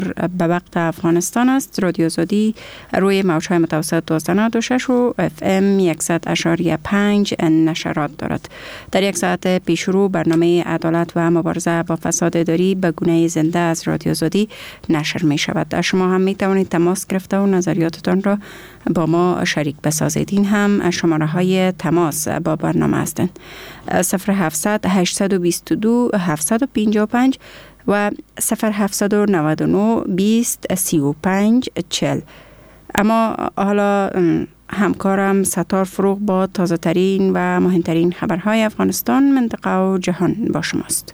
به وقت افغانستان است. رادیو آزادی روی موج‌های متوسط 12.6 و FM 100.5 نشرات دارد. در یک ساعت پیشرو برنامه عدالت و مبارزه با فساد اداری به گونه زنده از رادیو آزادی نشر می شود. شما هم می توانید تماس گرفته و نظریاتتان را با ما شریک بسازید. این هم شماره های تماس با برنامه هستند: 0700 822 755 و 0799 20 35 40. اما حالا همکارم ستار فروغ با تازه ترین و مهمترین خبرهای افغانستان، منطقه و جهان با شماست.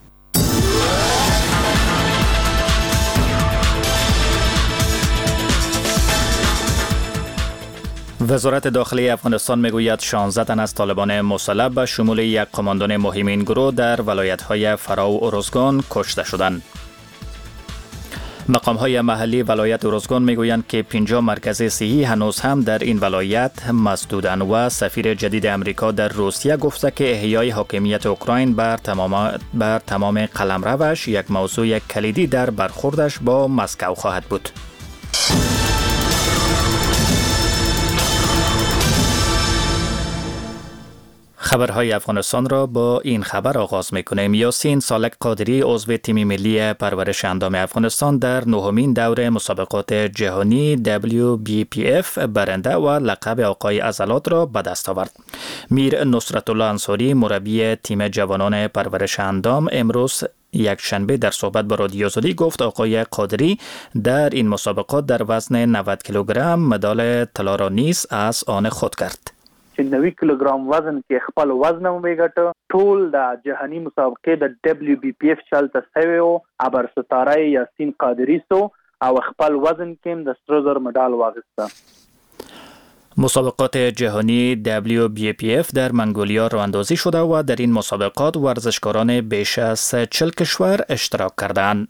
وزارت داخلی افغانستان میگوید 16 تن از طالبان مسلح به شمول یک قماندان مهم این گروه در ولایت‌های فرا و ارزگان کشته شدند. مقام‌های محلی ولایت ارزگان میگویند که 50 مرکز صحی هنوز هم در این ولایت مسدودند و سفیر جدید امریکا در روسیه گفته که احیای حاکمیت اوکراین بر تمام قلمروش یک موضوع کلیدی در برخوردش با مسکو خواهد بود. خبرهای افغانستان را با این خبر آغاز می‌کنیم. یاسین سالک قادری عضو تیم ملی پرورش اندام افغانستان در نهمین دور مسابقات جهانی WBPF برنده و لقب آقای عضلات را به دست آورد. میر نصرت الله انصاری مربی تیم جوانان پرورش اندام امروز یک شنبه در صحبت با رادیو آزادی گفت آقای قادری در این مسابقات در وزن 90 کیلوگرم مدال طلا را نیز از آن خود کرد. 90 کیلوګرام وزن کې خپل وزن وګټه. ټول د جهانی مسابقې د WBPF چلته شوی او ابر ستاره یاسین قادری سو او خپل وزن کې د سره زر مډال واخیسته. مسابقات جهانی WBPF در منگولیا راه اندازی شده و در این مسابقات ورزشکاران بیش از 40 کشور اشتراک کردند.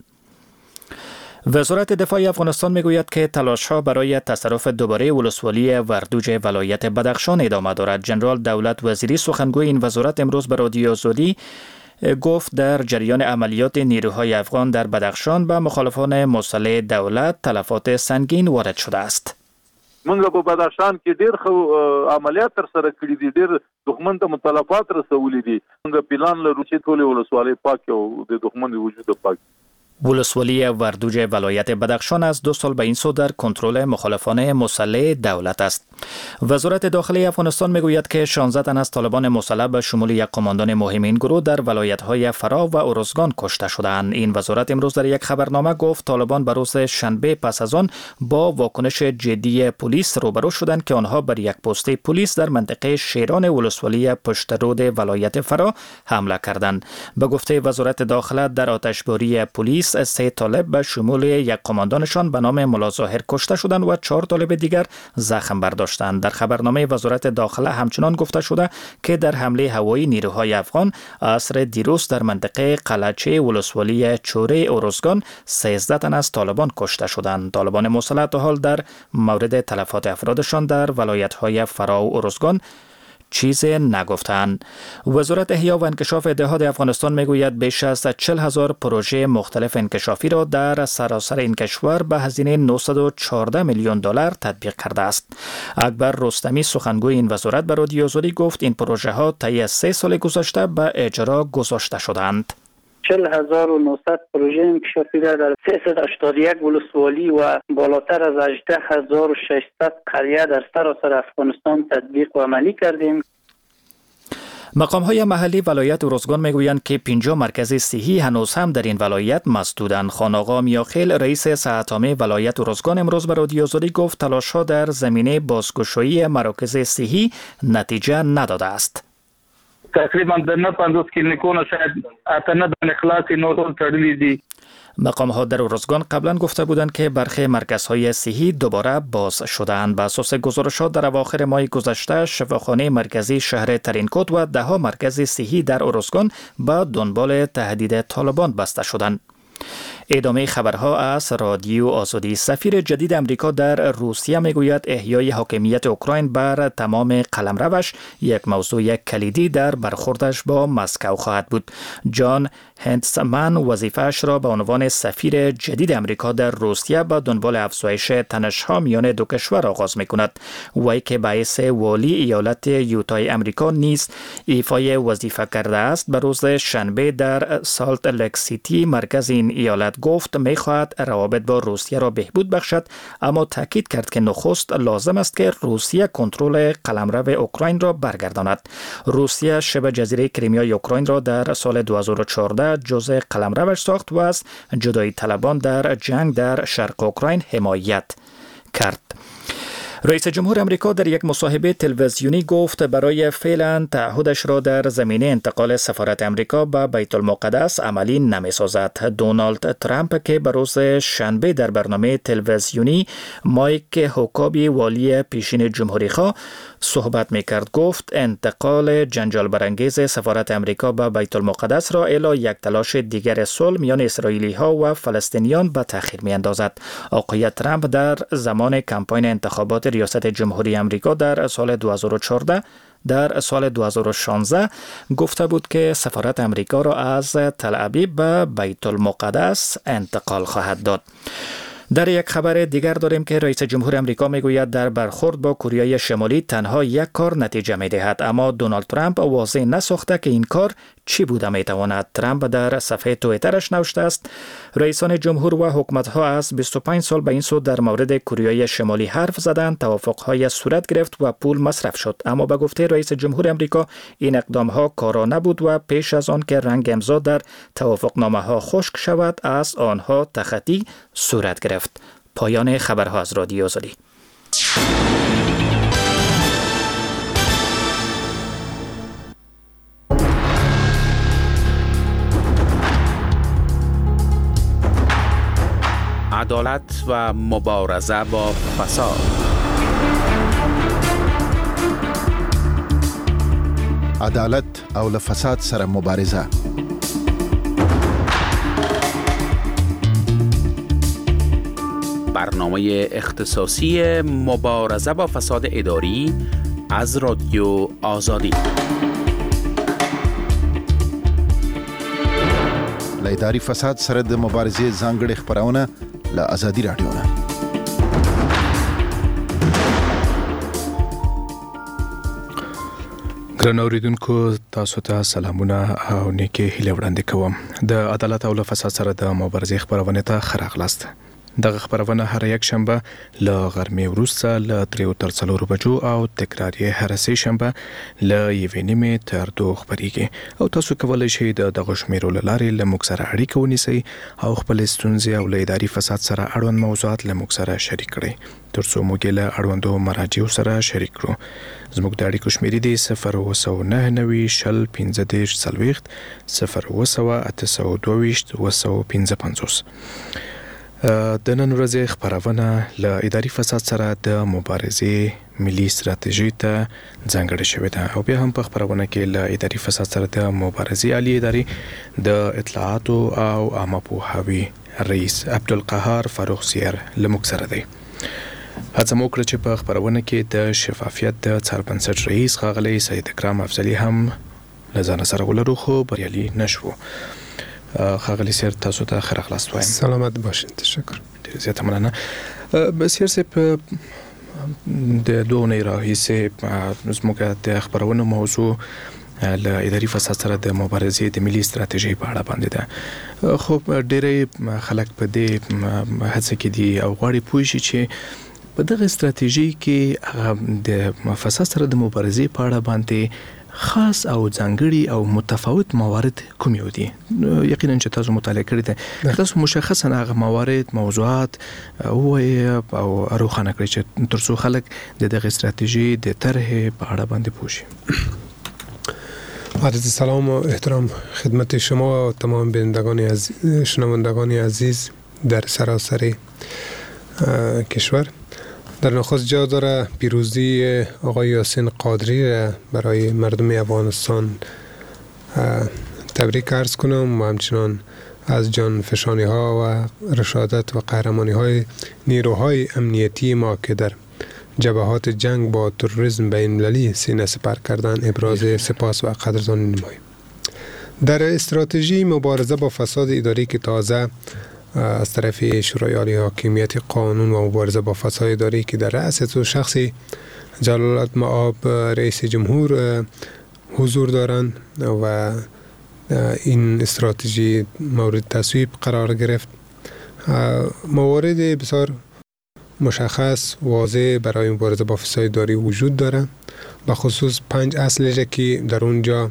وزارت دفاع افغانستان میگوید که تلاش‌ها برای تصرف دوباره ولسوالی وردوج ولایت بدخشان ادامه دارد. جنرال دولت وزیری سخنگوی این وزارت امروز به رادیو آزادی گفت در جریان عملیات نیروهای افغان در بدخشان به مخالفان مسلح دولت تلفات سنگین وارد شده است. منګه په بدخشان کې ډېر عملیات تر سره کړي دي، ډېر دښمن ته متلفات رسولي دي. منګه پلان لرو چې ټول ولسوالۍ پاک او د دښمن وجود پاک. ولسوالی وردوج ولایت بدخشان از 2 سال به این سو در کنترل مخالفان مسلح دولت است. وزارت داخلی افغانستان میگوید که 16 تن از طالبان مسلح به شمول یک قماندان مهم این گروه در ولایت‌های فرا و ارزگان کشته شدند. این وزارت امروز در یک خبرنامه گفت طالبان به روز شنبه پس از آن با واکنش جدی پلیس روبرو شدند که آنها بر یک پست پلیس در منطقه شیران ولسوالی پشترود ولایت فرا حمله کردند. به گفته وزارت داخله در آتشباری پلیس 3 طالب به شمول یک قماندانشان به نام ملا ظاهر کشته شدند و 4 طالب دیگر زخم برداشتند. در خبرنامه وزارت داخله همچنان گفته شده که در حمله هوایی نیروهای افغان عصر دیروز در منطقه قلعچه ولسوالی چوره ارزگان 13 تن از طالبان کشته شدند. طالبان مسلح تا حال در مورد تلفات افرادشان در ولایت‌های فرا و ارزگان چیزی نگفتند. وزارت احیا و انکشاف دهات افغانستان میگوید بیش از 40,000 پروژه مختلف انکشافی را در سراسر این کشور به هزینه 914 میلیون دلار تطبیق کرده است. اکبر رستمی سخنگوی این وزارت به رادیو آزادی گفت این پروژه ها طی 3 سال گذشته به اجرا گذاشته شدند. 40,900 پروژه انکشافی را در 381 ولسوالی و بالاتر از 18,600 قریه در سراسر افغانستان تطبیق و عملی کردیم. مقام‌های محلی ولایت ارزگان میگویند که 50 مرکز صحی هنوز هم در این ولایت مسدودند. خان آقا میاخیل رئیس ساعت‌عامه ولایت ارزگان امروز به رادیو آزادی گفت تلاش‌ها در زمینه بازگشایی مراکز صحی نتیجه نداده است. تقریبا در 50 کلینیکونه شاید اتنه د اخلاص نور تړلې دي. مقام‌ها در ارزگان قبلا گفته بودند که برخی مرکزهای صحی دوباره باز شدند. بر اساس گزارشات در اواخر ماه گذشته شفاخانه مرکزی شهر ترینکوت و 10 مرکز صحی در ارزگان به دنبال تهدید طالبان بسته شدند. ادامه خبرها از رادیو آزادی. سفیر جدید امریکا در روسیه میگوید احیای حاکمیت اوکراین بر تمام قلمروش یک موضوع کلیدی در برخوردش با مسکو خواهد بود. جان هنتسمن وظیفه‌اش را به عنوان سفیر جدید امریکا در روسیه به دنبال افزایش تنش‌ها میان دو کشور آغاز می‌کند. وی که باعث والی ایالت یوتای امریکا نیز ایفای وظیفه کرده است، به روز شنبه در سالت لک سیتی مرکز این ایالت گفت می‌خواهد روابط با روسیه را بهبود بخشد، اما تاکید کرد که نخست لازم است که روسیه کنترل قلمرو اوکراین را برگرداند. روسیه شبه جزیره کریمیا اوکراین را در سال 2014 جزء قلمروش ساخت و از جدایی طلبان در جنگ در شرق اوکراین حمایت کرد. رئیس جمهور امریکا در یک مصاحبه تلویزیونی گفت برای فعلا تعهدش را در زمینه انتقال سفارت امریکا به بیت المقدس عملی نمی‌سازد. دونالد ترامپ که به روز شنبه در برنامه تلویزیونی مایک هوکابی والی پیشین جمهوری‌خواه صحبت می‌کرد گفت انتقال جنجال برانگیز سفارت امریکا به بیت المقدس را الی یک تلاش دیگر صلح میان اسرائیلی‌ها و فلسطینیان به تأخیر می‌اندازد. آقای ترامپ در زمان کمپاین انتخابات ریاست جمهوری امریکا در سال 2014 در سال 2016 گفته بود که سفارت امریکا را از تل ابیب به بیت المقدس انتقال خواهد داد. در یک خبر دیگر داریم که رئیس جمهور امریکا میگوید در برخورد با کره شمالی تنها یک کار نتیجه میدهد، اما دونالد ترامپ واضح نساخته که این کار چی بوده میتواند. ترامپ در صفحه توییترش نوشته است رئیسان جمهور و حکومت‌ها از 25 سال به این سو در مورد کره شمالی حرف زدند، توافق‌های صورت گرفت و پول مصرف شد، اما به گفته رئیس جمهور امریکا این اقدام‌ها کارآمد بود و پیش از آن که رنگ امضا در توافقنامه‌ها خشک شود از آنها تخطی صورت گرفت. پایان خبرها از رادیو آزادی. عدالت و مبارزه با فساد. عدالت او له فساد سره مبارزه. برنامه اختصاصی مبارزه با فساد اداری از رادیو آزادی. له اداري فساد سره د مبارزې ځانګړي خبرونه له آزادي رادیو نه. ګران اوریدونکو، تاسو ته سلامونه او نیکی هیله وړاندې کوم. د عدالت او فساد سره د مبارزې خبرونه ته ښه راغلاست. دغه خبرونه هر یک شنبه له غرمې وروسته له 3 تر 4 بجو او تکرار یې هر سه شنبه له 1:30 تر 2 خبريږي او تاسو کولای شئ دغه شمیرو لارې له موږ سره اړیکه ونیسئ او خپل ستونزې او له اداري فساد سره اړوند موضوعات له موږ سره شریک کړئ ترڅو موږ له اړوندو مراجعو سره شریک کړو. زموږ د اړیکو شمیرې دی 0901530 د نن ورځې خبرونه له اداري فساد سره د مبارزې ملي ستراتیژي ته ځانګړې شوې ده او بیا هم په خبرونه کې له اداري فساد سره د مبارزې عالی اداري د اطلاعات او عامه پوهاوي رئیس عبدالقهار فاروق سیر لمک سره دی. هڅه مو کړې چې په خبرونه کې د شفافیت د څاربنسټ رئیس ښاغلی سید اکرام افضلي هم له ځان سره ولرو خو بریالي نشو. ښاغلی سیر تاسو ته ښه راغلاست وایم. سلامت باشین. تشکر. ډیره زیاته مننه. بسیر سپ د دوه نه راهیسه زموږ د خبرونو موضوع له اداري فساد سره د مبارزې د ملي ستراتیژي په اړه باندې ده. خو ډېری خلک په دې هڅه کې دي او غواړي پوه شي چې په دغه ستراتیژي کې د فساد سره د مبارزې په اړه باندې خاص او ځانګړي او متفاوت موارد کوم یو دي. یقینا چې تاسو مطالعه کړی ده، تاسو مشخصا هغه موارد موضوعات او روښانه کړئ چې ترڅو خلک د دغه ستراتیژي د طرح په اړه باندې پوه شي. عرض سلام و احترام خدمت شما و تمام شنوندگان عزیز در سراسر کشور. در نخست جا داره پیروزی آقای یاسین قادری را برای مردم افغانستان تبریک عرض کنم و همچنان از جانفشانی ها و رشادت و قهرمانی های نیروهای امنیتی ما که در جبهات جنگ با تروریسم بین المللی سینه سپر کردن ابراز سپاس و قدردانی نماییم. در استراتژی مبارزه با فساد اداری که تازه از طرف شورای عالی حاکمیت قانون و مبارزه با فساد اداری که در رأس شخصی جلالت مآب رئیس جمهور حضور دارند و این استراتژی مورد تصویب قرار گرفت، موارد بسیار مشخص واضح برای مبارزه با فساد اداری وجود داره، به خصوص 5 اصل که در اونجا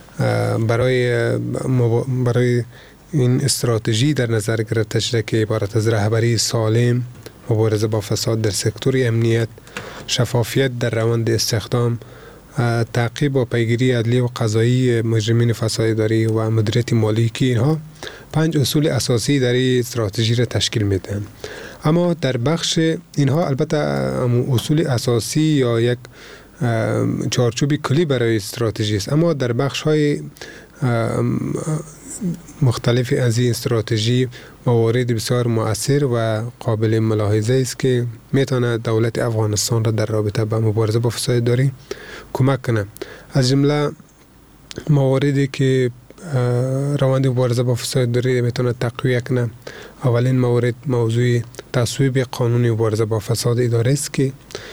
برای این استراتژی در نظر گرفته شده که عبارت از رهبری سالم، مبارزه با فساد در سکتور امنیت، شفافیت در روند استخدام، تعقیب و پیگیری عدلی و قضایی مجرمین فساد اداری و مدیریت مالی که اینها 5 اصول اساسی در این استراتژی را تشکیل میدن. اما در بخش اینها البته اصول اساسی یا یک چارچوب کلی برای استراتژی است، اما در بخش های مختلف از این استراتژی موارد بسیار مؤثر و قابل ملاحظه است که میتونه دولت افغانستان را در رابطه با مبارزه با فساد اداری کمک کنه. از جمله مواردی که روند مبارزه با فساد اداری میتونه تقویت کنه، اولین مورد موضوع تصویب قانون مبارزه با فساد اداری است که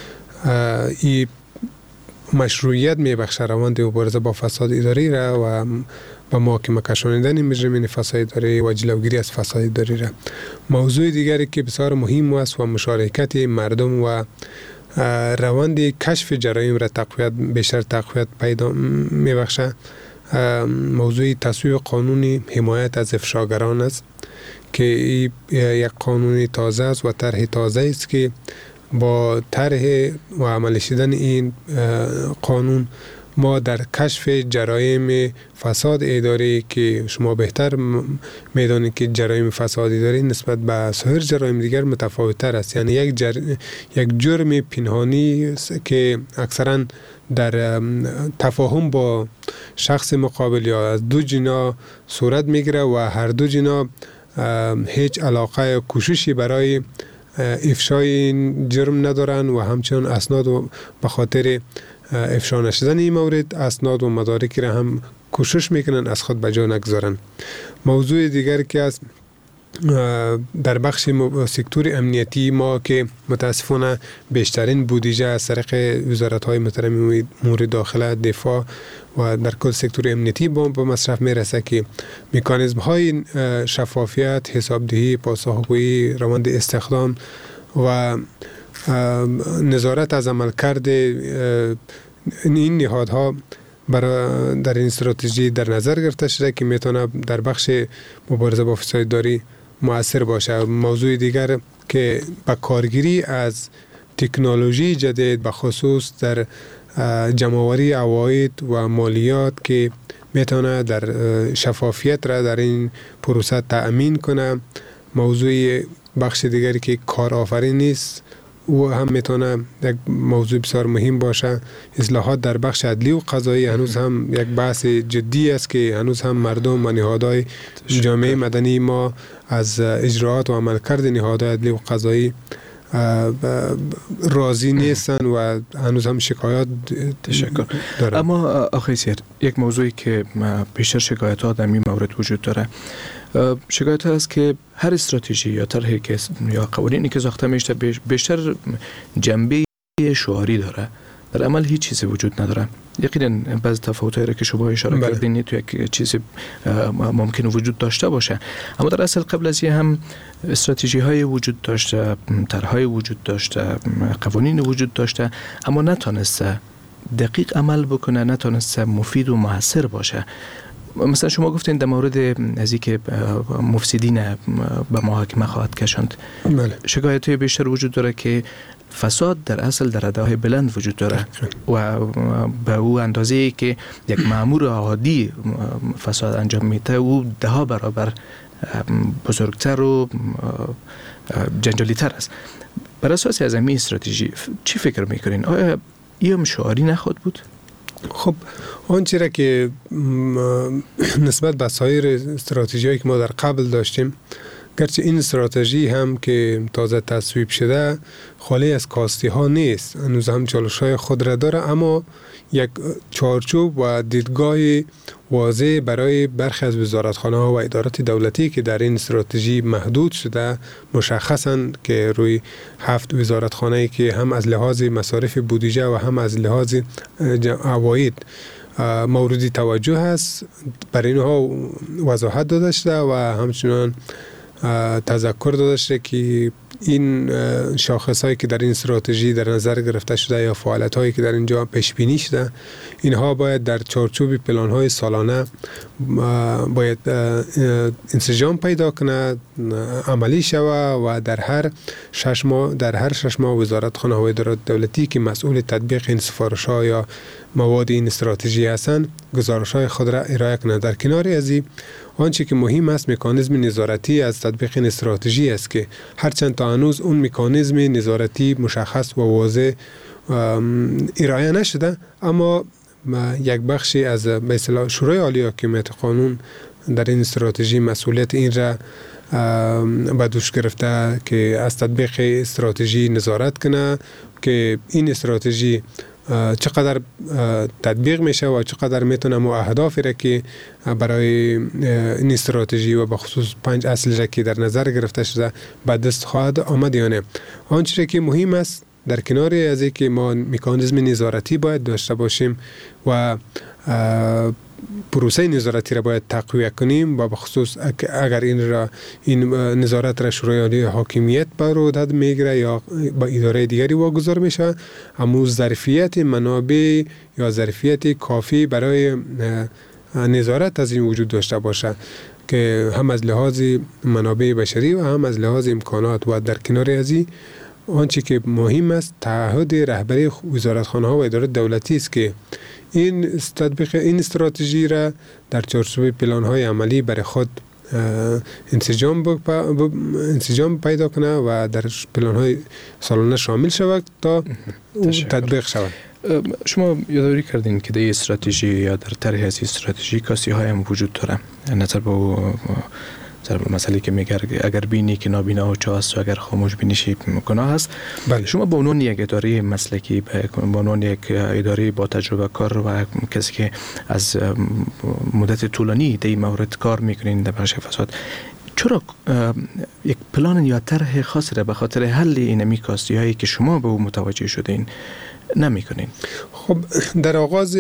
این مشروعیت میبخشه روند مبارزه با فساد اداری را و با محاکمه کشانیدن مجرمین فساد اداری و جلوگیری از فساد اداری را. موضوع دیگری که بسیار مهم است و مشارکت مردم و روند کشف جرایم را بیشتر تقویت پیدا میبخشه، موضوع تصویب قانون حمایت از افشاگران است که یک قانون تازه است و طرح تازه است که با طرح و عملی شدن این قانون ما در کشف جرایم فساد اداری که شما بهتر میدانید که جرایم فساد اداری نسبت به سایر جرایم دیگر متفاوت تر است، یعنی یک جرم پنهانی که اکثرا در تفاهم با شخص مقابل یا از دو جنا صورت میگیره و هر دو جنا هیچ علاقه یا کوششی برای افشای این جرم ندارن و همچنان اسناد و به خاطر افشا نشدن این مورد اسناد و مدارکی را هم کوشش میکنن از خود به جا نگذارن. موضوع دیگر که از در بخش سکتور امنیتی ما که متاسفانه بیشترین بودجه از طریق وزارت‌های محترم امور داخله، دفاع و در کل سکتور امنیتی به مصرف میرسه که مکانیزم‌های شفافیت، حسابدهی، پاسخگویی، روند استخدام و نظارت از عملکرد این نهادها در این استراتژی در نظر گرفته شده که میتونه در بخش مبارزه با فساد اداری مؤثر باشه. موضوع دیگر که با کارگیری از تکنولوژی جدید به خصوص در جمع‌آوری عواید و مالیات که میتونه در شفافیت را در این پروسه تأمین کنه. موضوع بخش دیگری که کارآفرینی است او هم میتونه یک موضوع بسیار مهم باشه. اصلاحات در بخش عدلی و قضایی هنوز هم یک بحث جدی است که هنوز هم مردم و نهادهای جامعه مدنی ما از اجراعات و عملکرد نهادهای عدلی و قضایی راضی نیستن و هنوز هم شکایات دارن. اما آقای سیر، یک موضوعی که بیشتر شکایت ها در این مورد وجود داره، شکایت است که هر استراتژی یا طرحی که یا قوانینی که ساخته میشه بیشتر جنبه شعاری داره، در عمل هیچ چیزی وجود نداره. یقینا بعضی تفاوت‌هایی را که شما اشاره کردین تو یک چیزی ممکن وجود داشته باشه، اما در اصل قبل از این هم استراتژی‌های وجود داشته، طرح‌های وجود داشته، قوانین وجود داشته، اما نتونسته دقیق عمل بکنه، نتونسته مفید و موثر باشه. مثلا شما گفتین در مورد از اینکه مفسدین به محاکمه خواهد کشاند. بله. شکایت‌های بیشتر وجود داره که فساد در اصل در رده بلند وجود داره و به او اندازه‌ای که یک مأمور عادی فساد انجام میده او 10 برابر بزرگتر و جنجالی تر است. بر اساس از این استراتژی چی فکر میکنین؟ آیا این شعاری نخواهد بود؟ خب آنچه را که نسبت به سایر استراتژی‌هایی که ما در قبل داشتیم، گرچه این استراتژی هم که تازه تصویب شده خالی از کاستی ها نیست، هنوز هم چالش‌های خود را داره، اما یک چارچوب و دیدگاه واضح برای برخی از وزارتخانه ها و ادارات دولتی که در این استراتژی محدود شده مشخصاً که روی 7 وزارتخانه‌ای که هم از لحاظ مصارف بودجه و هم از لحاظ عواید مورد توجه هست، برای اینها وضاحت داده شده و همچنان تذکر داده شده که این شاخص‌هایی که در این استراتژی در نظر گرفته شده یا فعالیت‌هایی که در اینجا پیش بینی شده، اینها باید در چارچوب پلان‌های سالانه باید انسجام پیدا کنه، عملی شود و در هر 6 ماه وزارتخانه و ادارات دولتی که مسئول تطبیق این سفارش‌ها یا مواد این استراتژی هستند گزارش‌های خود را ارائه کنند. در کنار از این آنچه که مهم است مکانیزم نظارتی از تطبیق این استراتژی است که هرچند تا هنوز اون مکانیزم نظارتی مشخص و واضح ارائه نشده، اما یک بخشی از به اصطلاح شورای عالی حاکمیت قانون در این استراتژی مسئولیت این را به دوش گرفته که از تطبیق استراتژی نظارت کنه که این استراتژی چقدر تطبیق میشه و چقدر میتونه مو اهدافی را که برای این استراتژی و به خصوص 5 اصل را که در نظر گرفته شده به دست خواهد آمد یا نه. آنچه که مهم است در کنار از اینکه ما مکانیزم نظارتی باید داشته باشیم و پروسه نظارتی را باید تقویت کنیم و به خصوص اگر این نظارت را شورای عالی حاکمیت بر عهده میگیره یا با اداره دیگری واگذار میشه، اما ظرفیت منابع یا ظرفیت کافی برای نظارت از این وجود داشته باشه که هم از لحاظ منابع بشری و هم از لحاظ امکانات. و در کنار از این آنچه که مهم است تعهد رهبری وزارتخانه ها و ادارات دولتی است که این تطبیق این استراتژی را در چارچوب پلان های عملی برای خود انسجام پیدا کنه و در پلان های سالانه شامل شود تا تطبیق شود. شما یادآوری کردین که در استراتژی یا در طرح از استراتژی کاسی های هم وجود داره، نظر به مسئله که میگه اگر بینی که نابینا و چه است و اگر خاموش بینیشی گناه است. بله. شما به عنوان یک اداره مسلکی، به عنوان یک اداره با تجربه کار و کسی که از مدت طولانی در این مورد کار میکنین در بخش فساد، چرا یک پلان یا طرح خاصی را به خاطر حل اینمی کاستی هایی که شما به او متوجه شدین نمیکنین؟ خب در آغاز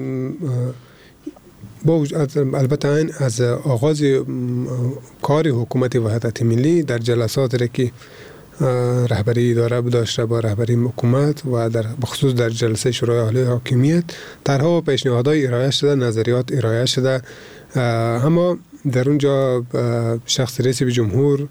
البته از آغاز کار حکومت وحدت ملی در جلسات را که رهبری اداره داشته با رهبری حکومت و در بخصوص در جلسه شورای عالی حاکمیت طرح‌ها و پیشنهادهای ارائه شده، نظریات ارائه شده، اما در اونجا شخص رئیس جمهور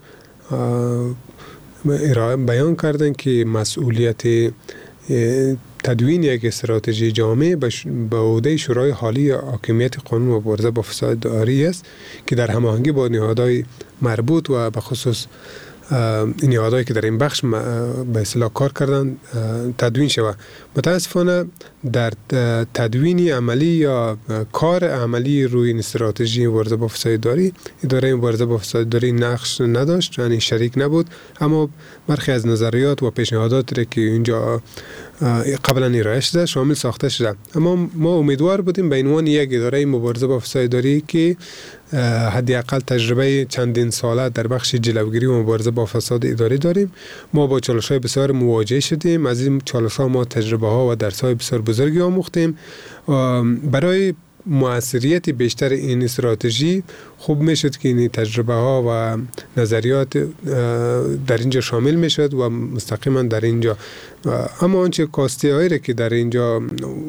بیان کردن که مسئولیت تدوین یک استراتژی جامع به عهده شورای عالی حاکمیت قانون و مبارزه با فساد اداری است که در هماهنگی با نهادهای مربوط و به خصوص نهادهایی که در این بخش به اصطلاح کار کردن تدوین شود. متاسفانه در تدوین عملی یا کار عملی روی این استراتژی مبارزه با فساد اداری، اداره مبارزه با فساد اداری نقش نداشت، یعنی شریک نبود، اما برخی از نظریات و پیشنهادات را که اینجا قبلا ارائه شده شامل ساخته شده. اما ما امیدوار بودیم به عنوان یک اداره مبارزه با فساد اداری که حداقل تجربه چندین ساله در بخش جلوگیری و مبارزه با فساد اداری داریم. ما با چالش‌های بسیار مواجه شدیم، از این چالش‌ها ما تجربه‌ها و درس‌های بسیار بزرگی آموختیم. برای مؤثریت بیشتر این استراتژی خوب میشد که این تجربه ها و نظریات در اینجا شامل میشد و مستقیما در اینجا، اما آنچه کاستی هایی را که در اینجا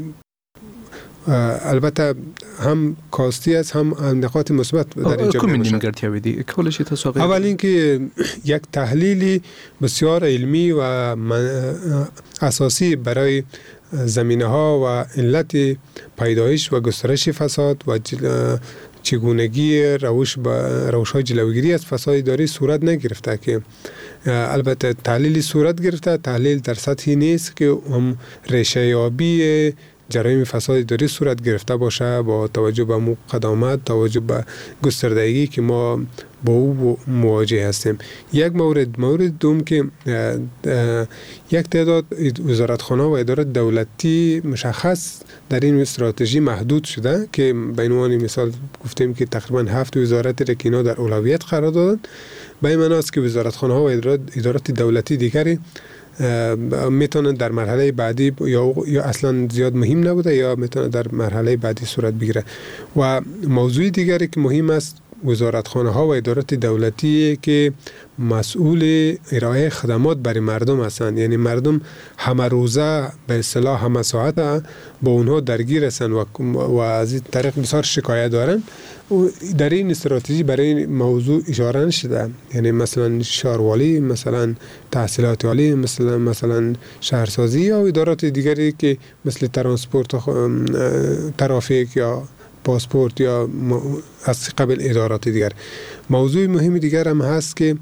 البته هم کاستی است هم نقاط مثبت در اینجا میباشد. اول اینکه یک تحلیلی بسیار علمی و اساسی برای زمینه ها و علت پیدایش و گسترش فساد و چگونگی روش های جلوگیری از فساد اداری صورت نگرفته، که البته تحلیلی صورت گرفته، تحلیل در سطحی نیست که هم ریشه یابی جرایم فساد اداری صورت گرفته باشه با توجه به قدامت، توجه به گستردگی که ما با او مواجه هستیم. یک مورد دوم که یک تعداد وزارتخانه و ادارات دولتی مشخص در این استراتژی محدود شده که به عنوان مثال گفتیم که تقریبا 7 وزارت را که اینا در اولویت قرار دادن. به این معنی است که وزارتخانه ها و ادارات دولتی دیگری میتونن در مرحله بعدی یا اصلا زیاد مهم نبوده یا میتونه در مرحله بعدی صورت بگیره. و موضوع دیگری که مهم است وزارتخانه ها و ادارات دولتی که مسئول ارائه خدمات برای مردم هستند، یعنی مردم همه روزه به اصطلاح همه ساعت با اونها درگیر هستند و از این طریق بسیار شکایت دارن. در این استراتژی برای این موضوع اشاره نشده، یعنی مثلا شهروالی، مثلا تحصیلات عالی، مثلا شهرسازی یا ادارات دیگری که مثل ترانسپورت، ترافیک یا پاسپورت یا از قبل ادارات دیگر. موضوع مهمی دیگر هم هست که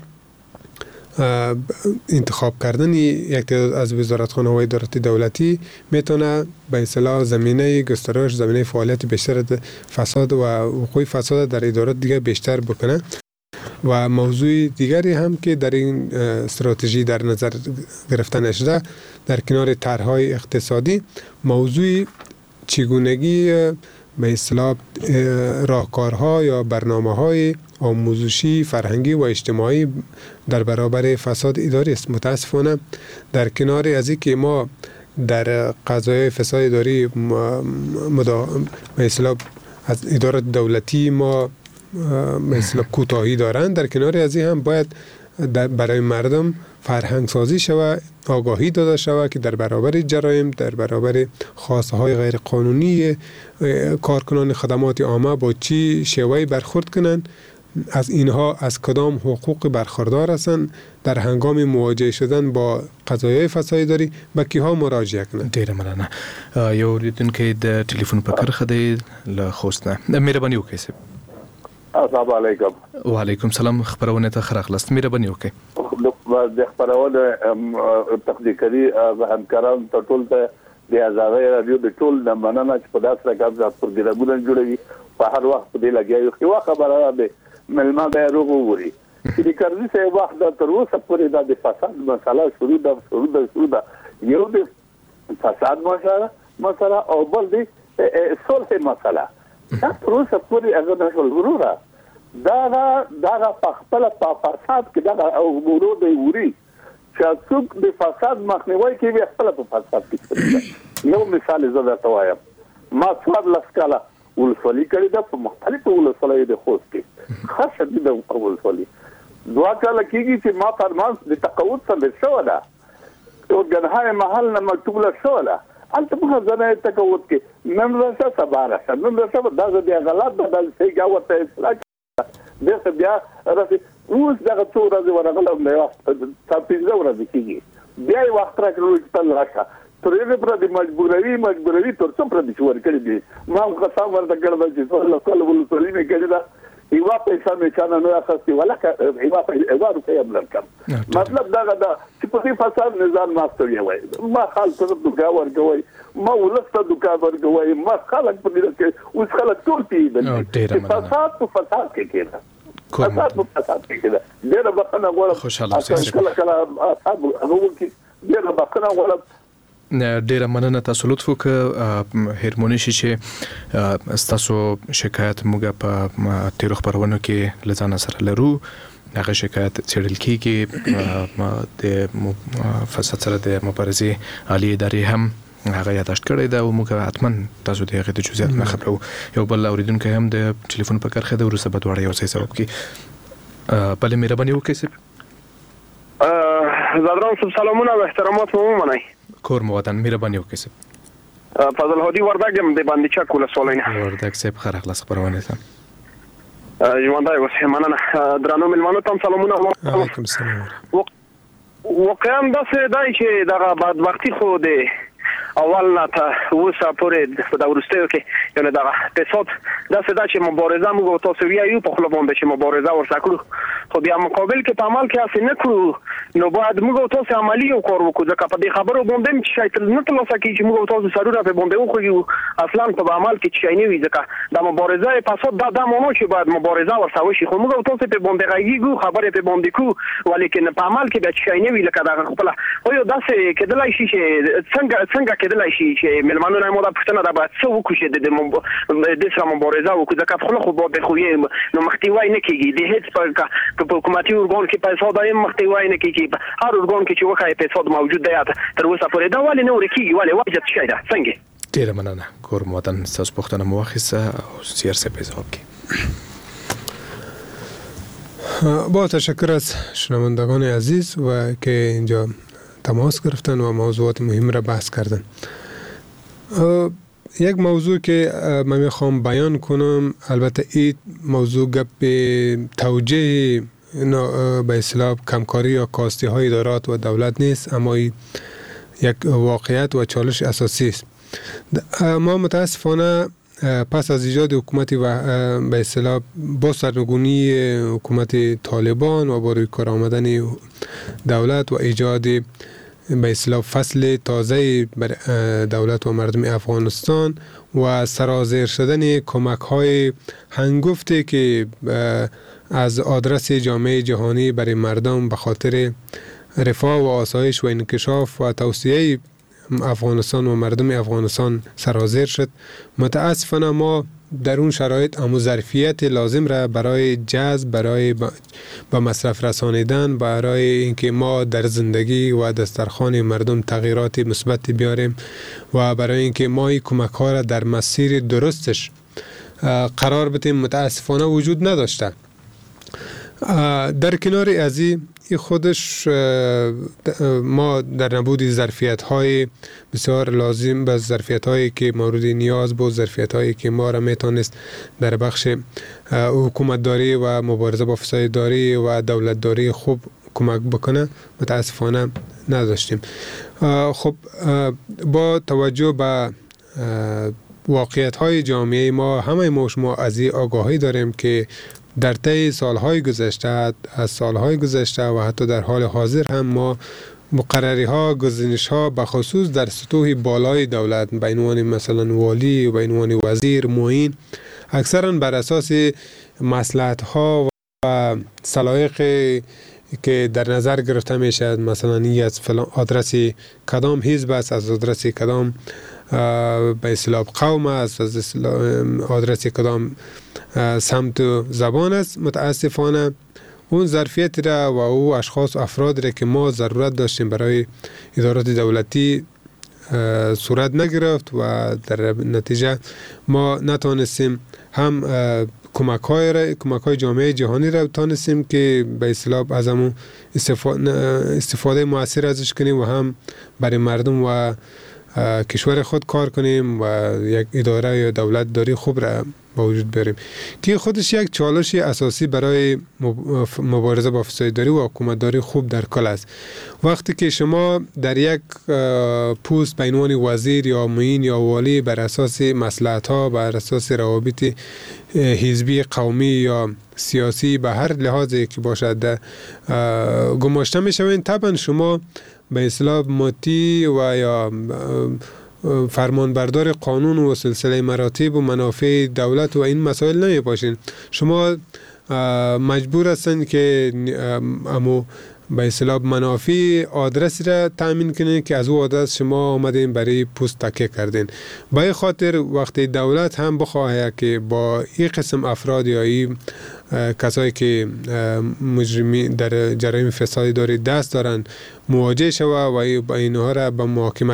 انتخاب کردن یک تعداد از وزارتخانه و ادارات دولتی میتونه به اصطلاح زمینه گسترش، زمینه فعالیت بیشتر فساد و وقوع فساد در ادارات دیگر بیشتر بکنه. و موضوع دیگری هم که در این استراتژی در نظر گرفته نشده در کنار طرح‌های اقتصادی، موضوع چگونگی به اصطلاح راهکارها یا برنامه‌های آموزشی، فرهنگی و اجتماعی در برابر فساد اداری است. متاسفانه در کنار از اینکه ما در قضایای فساد اداری به اصطلاح از ادارات دولتی ما به اصطلاح کوتاهی دارند، در کنار از این هم باید برای مردم فرهنگ سازی شود، آگاهی داده شود که در برابر جرایم، در برابر خواسته های غیر قانونی کارکنان خدمات عامه با چی شیوهی برخورد کنند، از اینها از کدام حقوق برخوردار هستند، در هنگام مواجه شدن با قضایای فساد اداری به کیها مراجعه کنند. ډیره مننه. یو لیدونکی د ټلیفون په کرخه دی له خوست نه. مهرباني وکړئ. السلام علیکم. وعلیکم سلام. خبرونه ته خراغلاست. مهرباني وکړئ. د خبرونه تقدیري همکاران ته ټول ته د ازادۍ رادیو د ټول د مننه چې په داسې رقم د پروګرامونو جوړوي په هر وخت په دې لګیایو. خو خبره ده ملما به روغ ووري چې د کرزي سه وخت د تر اوسه پورې د فساد مسله شروع ده یو د فساد مسله او بل د صلح مسله دا تر اوسه پورې هغه نشول وروره دا په خپل په فساد کې دا او ورو دی ووري چې څوک د فساد مخنیوي کوي خپل په فساد کې. یو مثال زه درته وایم، ما څوار لسکاله ولسوالی کړی ده په مختلفو ولسوالیو د خوست کې، خاص شدید ولسوالی 2 کاله کېږي چې ما فرمان د تقاعد سره شو ده او ګنهای محل نه مکتوبه شو ده انت په ځنه تقاعد کې نن راځه سبا راځه نن راځه دا د غلط بدل شي گاوته اصلاح د څه بیا راځي اوس دغه څو ورځې ورغلم نه تاسو ورځې کېږي بیا وخت راکړو چې تل راشه ترې پر د مجبوري تر څو پر د شور کړی دي ما قسم ورته کړم چې ټول کله ولسوالی نه کړی دا یو پیسې مې چانه نه اخستي ولکه یو روپیا بلکم. مطلب دا چې په دې فساد نظام ماستوي وای ما خالص ته دغه ورګوي ما ولسته دغه ورګوي ما خلک په دې کې اوس خلک ټول پیږي فساد په فساد کې کېده فساد په فساد کې کېده ډېر بخنه غواړم خوشاله اوسئ. کله هغه کې ډېر بخنه غواړم. ډیره مننه. تاسو لطف وکړئ هرمونی شي چې تاسو شکایت موږ په تیرو خبرونو کې لزان سره لرو. هغه شکایت څېړل کېږي د فساد سره د مبارزې عالی ادارې هم هغه یاداشت کړی دا او موږ حتما تاسو ته هغه د جزئیات نه خبرو. یو بل اوریدونکو هم د ټلیفون په کرخه د وروسته به دواړه یو ځای ځواب کړي. بله مهرباني وکړئ. زادران سلامونه و احترامات مو ومنئ. کور مو وطن. مهرباني وکړئ. فضل هادي وردګ يم د باندې چک ولسوالۍ وردګ صاحب خیر اخلاص خبرونه ته ژوندای اوسئ. مننه. درنو ملمنو ته سلامونه. وعلیکم السلام. واقعا داسې دی چې دغه بدبختي خو د اول نه تا اوسه پورې د ورستیو کې یعنی دا فساد دا څه چې مبارزه موږ تاسو ویایو په خپل باندې چې مبارزه ورسره کړو خو بیا مقابل کې په عمل کې اصل نه کړو نو باید موږ تاسو عملی کار وکړو ځکه په دې خبرو باندې چې شاید نه تلاسه کې چې موږ تاسو سرونه په باندې وخو اصلا په عمل کې چې نه وي ځکه د مبارزه فساد دا مونږ چې باید مبارزه ورسره وشي خو موږ تاسو په باندې راګیږو خبرې په باندې کو ولیکن په عمل کې د چې نه وي لکه دا خپل او یو داسې کېدلای شي چې څنګه کېدلای شي چې ملمنو نه مو دا پښتنه دا باید څه وکړي چې د سره مبارزه وکړي ځکه خپل خو به خو نو مخکېوای نه کیږي د هیڅ په حکومتي ارګان کې پیسې دایم مخکېوای نه کیږي هر ارګان کې چې وکړي پیسې موجود دی تر اوسه پورې دا ولې نه ورکیږي ولې وجه څه ده څنګه ډیره مننه کورم وطن تاسو پښتنه مواخصه او سیاسي پیزاب کی با تشکر از شنوندگان عزیز و که اینجا تماس گرفتن و موضوعات مهم را بحث کردن. یک موضوع که من میخوام بیان کنم البته این موضوع گپ توجیه به اصطلاح کمکاری یا کاستی های ادارات و دولت نیست اما یک واقعیت و چالش اساسی است. ما متاسفانه پس از ایجاد حکومت و به اصطلاح با سرنگونی حکومت طالبان و با روی کار آمدن دولت و ایجاد به اصطلاح فصل تازه بر دولت و مردم افغانستان و سرازیر شدن کمک های هنگفتی که از آدرس جامعه جهانی برای مردم به خاطر رفاه و آسایش و انکشاف و توسعه افغانستان و مردم افغانستان سرازیر شد. متاسفانه ما در اون شرایط امو ظرفیت لازم را برای جذب، برای به مصرف رسانیدن، برای اینکه ما در زندگی و دسترخوان مردم تغییرات مثبت بیاریم و برای اینکه ما این کمک ها را در مسیر درستش قرار بدیم متاسفانه وجود نداشته. در کنار از این خودش ما در نبود ظرفیت های بسیار لازم به ظرفیت هایی که مورد نیاز بود، ظرفیت هایی که ما را میتونست در بخش حکومت داری و مبارزه با فساد داری و دولت داری خوب کمک بکنه متاسفانه نداشتیم. خب با توجه به واقعیت های جامعه ما همه ما شما از این آگاهی داریم که در طی سالهای گذشته از سالهای گذشته و حتی در حال حاضر هم ما مقرری ها گزینش ها به خصوص در سطوح بالای دولت به عنوان مثلا والی و به عنوان وزیر معین اکثرا بر اساس مصلحت ها و سلایق که در نظر گرفته میشه مثلا این از فلان آدرس کدام حزب است، از آدرس کدام به اصطلاح قوم است، از آدرس کدام سمت و زبان است. متاسفانه اون ظرفیت را و او اشخاص و افراد را که ما ضرورت داشتیم برای ادارات دولتی صورت نگرفت و در نتیجه ما نتونستیم هم کمک های جامعه جهانی را تونستیم که به اصطلاح از همون استفاده موثر ازش کنیم و هم برای مردم و کشور خود کار کنیم و یک اداره یا دولت داری خوب را با وجود بریم که خودش یک چالش اساسی برای مبارزه با فسادداری و حکومتداری خوب در کل است. وقتی که شما در یک پست به عنوان وزیر یا معین یا والی بر اساس مصلحت ها، بر اساس روابط حزبی، قومی یا سیاسی به هر لحاظی که باشد گماشته میشوین، طبعا شما به اصطلاح مطیع و یا فرمانبردار قانون و سلسله مراتب و منافع دولت و این مسائل نمی باشین. شما مجبور هستند که امو به اصطلاح منافع آدرس را تامین کنین که از او آدرس شما آمدین برای پست تکیه کردین. به این خاطر وقتی دولت هم بخواهد که با این قسم افراد یا این کسایی که مجرمی در جرایم فسادی داری دست دارن مواجه شود و با اینها را به محاکمه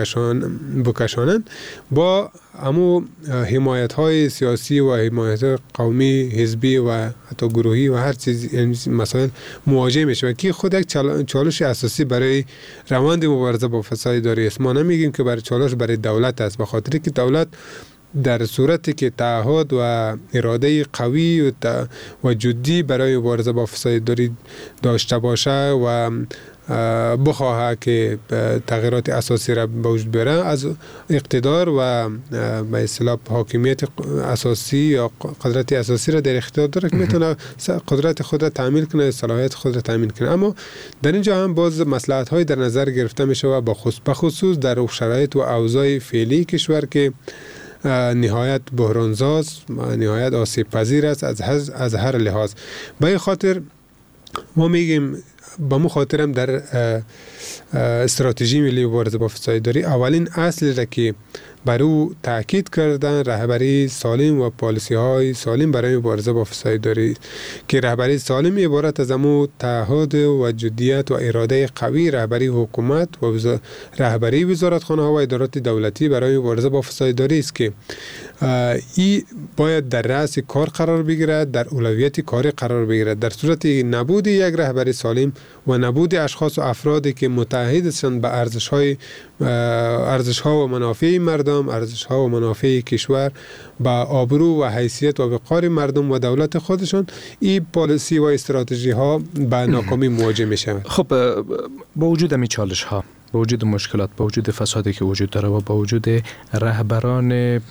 بکشانند با همو حمایت های سیاسی و حمایت قومی، حزبی و حتی گروهی و هر چیز مسائل مواجه می شود که خود یک چالش اساسی برای روند مبارزه با فساد داری است. ما نمیگیم که برای چالش برای دولت است، به خاطر که دولت در صورتی که تعهد و اراده قوی و جدی برای مبارزه با فساد داری داشته باشه و بخواهد که تغییرات اساسی را به وجود بیاره، از اقتدار و به اصطلاح حاکمیت اساسی یا قدرت اساسی را در اختیار داره که میتونه قدرت خود را تامین کنه، صلاحیت خود را تامین کنه. اما در اینجا هم باز مصلحت های در نظر گرفته میشه و بخصوص در شرایط و اوضاع فعلی کشور که نهایت بحرانزاست، نهایت آسیب پذیر است از هر لحاظ. به این خاطر ما میگیم با مو خاطرم در استراتژی ملی مبارزه با فسادداری اولین اصلی را که بر او تاکید کردن رهبری سالم و پالیسی های سالم برای مبارزه با فسادداری که رهبری سالم عبارت از امو تعهد و جدیت و اراده قوی رهبری حکومت و رهبری وزارتخانه ها و ادارات دولتی برای مبارزه با فسادداری است که این باید در رأس کار قرار بگیرد، در اولویت کاری قرار بگیرد. در صورت نبود یک رهبری سالم و نبود اشخاص و افرادی که متحد هستند به ارزش ها و منافع مردم، ارزش ها و منافع کشور، با آبرو و حیثیت و وقار مردم و دولت خودشان، این پالیسی و استراتژی ها به ناکامی مواجه میشن. خب با وجود این چالش ها، با وجود مشکلات، با وجود فسادی که وجود داره و با وجود رهبران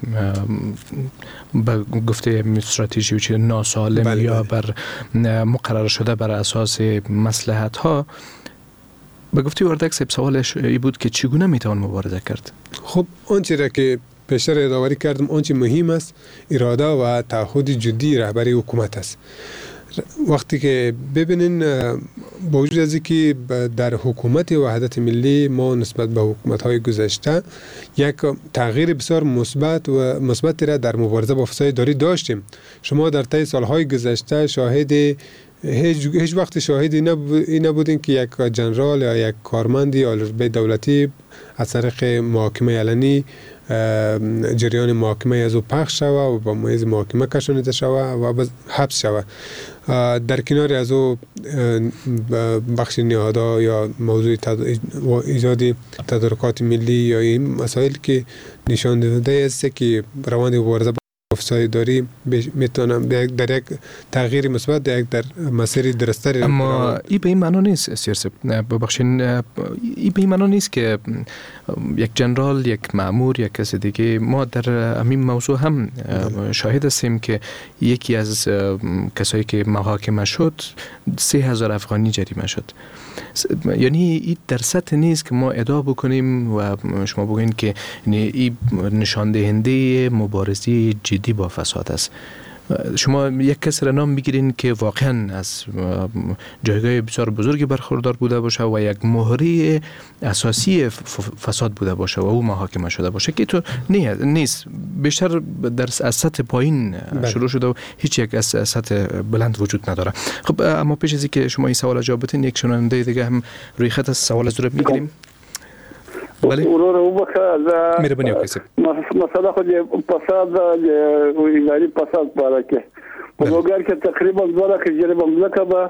به گفته استراتژی و چیز ناسالم یا بر مقرر شده بر اساس مصلحت ها، به گفته وردک صاحب سوالش ای بود که چگونه میتوان مبارزه کرد؟ خب آنچه را که پیشتر یادآوری کردم، آنچه مهم است اراده و تعهد جدی رهبری حکومت است. وقتی که ببینین با وجود از اینکه در حکومت وحدت ملی ما نسبت به حکومت‌های گذشته یک تغییر بسیار مثبت را در مبارزه با فسادداری داشتیم. شما در طی سالهای گذشته شاهد هیچ وقت شاهدی نبودین که یک جنرال یا یک کارمند یا رتبه دولتی از طریق محاکمه علنی جریان محاکمه از او پخش شوه و با محض محاکمه کشانیده شوه و حبس شوه. در کنار از او بخش نهادها یا موضوع ایجاد تدارکات ملی یا این مسائل که نشان دهنده است که روند مبارزه با فسادداری میتونم در یک تغییر مثبت در مسیر درستری. اما این به این معنا نیست سیرسه، ببخشین، این به این معنا نیست که یک جنرال، یک مأمور، یک کسی دیگه، ما در همین موضوع هم شاهد هستیم که یکی از کسایی که محاکمه شد 3000 افغانی جریمه شد. یعنی این در سطح نیست که ما ادعا بکنیم و شما بگوین که این نشان دهنده مبارزه جدی با فساد است. شما یک کس را نام بگیرین که واقعا از جایگاه بسیار بزرگی برخوردار بوده باشه و یک مهره اساسی فساد بوده باشه و او محاکمه شده باشه که تو نیست، بیشتر از سطح پایین شروع شده و هیچ یک از سطح بلند وجود نداره. خب اما پیش از اینکه شما این سوال جواب بدین، یک شنونده دیگه هم روی خط از سوال از رو میگیریم. بله مهربانی وکیل مسئله خود فساد و اداری فساد باره په لوګر کې تقریبا 2 لک جریمه مملکه به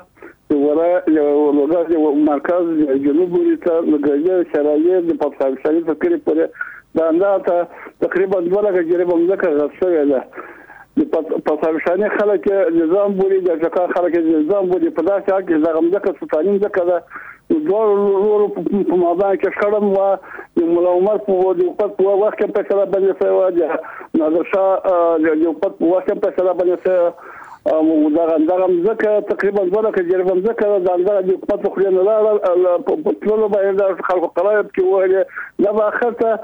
لوګر مرکز جنوب ورته لګي شرایط د پاکستاني فکر پر د اندازه تقریبا 2 لک جریمه مملکه غوښتل ده. د پاکستاني خلک نظام بوري د ځکه خلک نظام بوري په داسې حال کې زغم ځکه ستانین ځکه ده دوه په مابین کې شخړم و د مولا عمر په وخت کې په سره باندې سوي نادر شاه د وخت په وخت کې په سره باندې سوي او دا ځکه تقریبا 2 لک جریمه ځکه د اندازه د وخت خو نه لا په ټولو باندې خلکو قرایب کې وایي دا واخته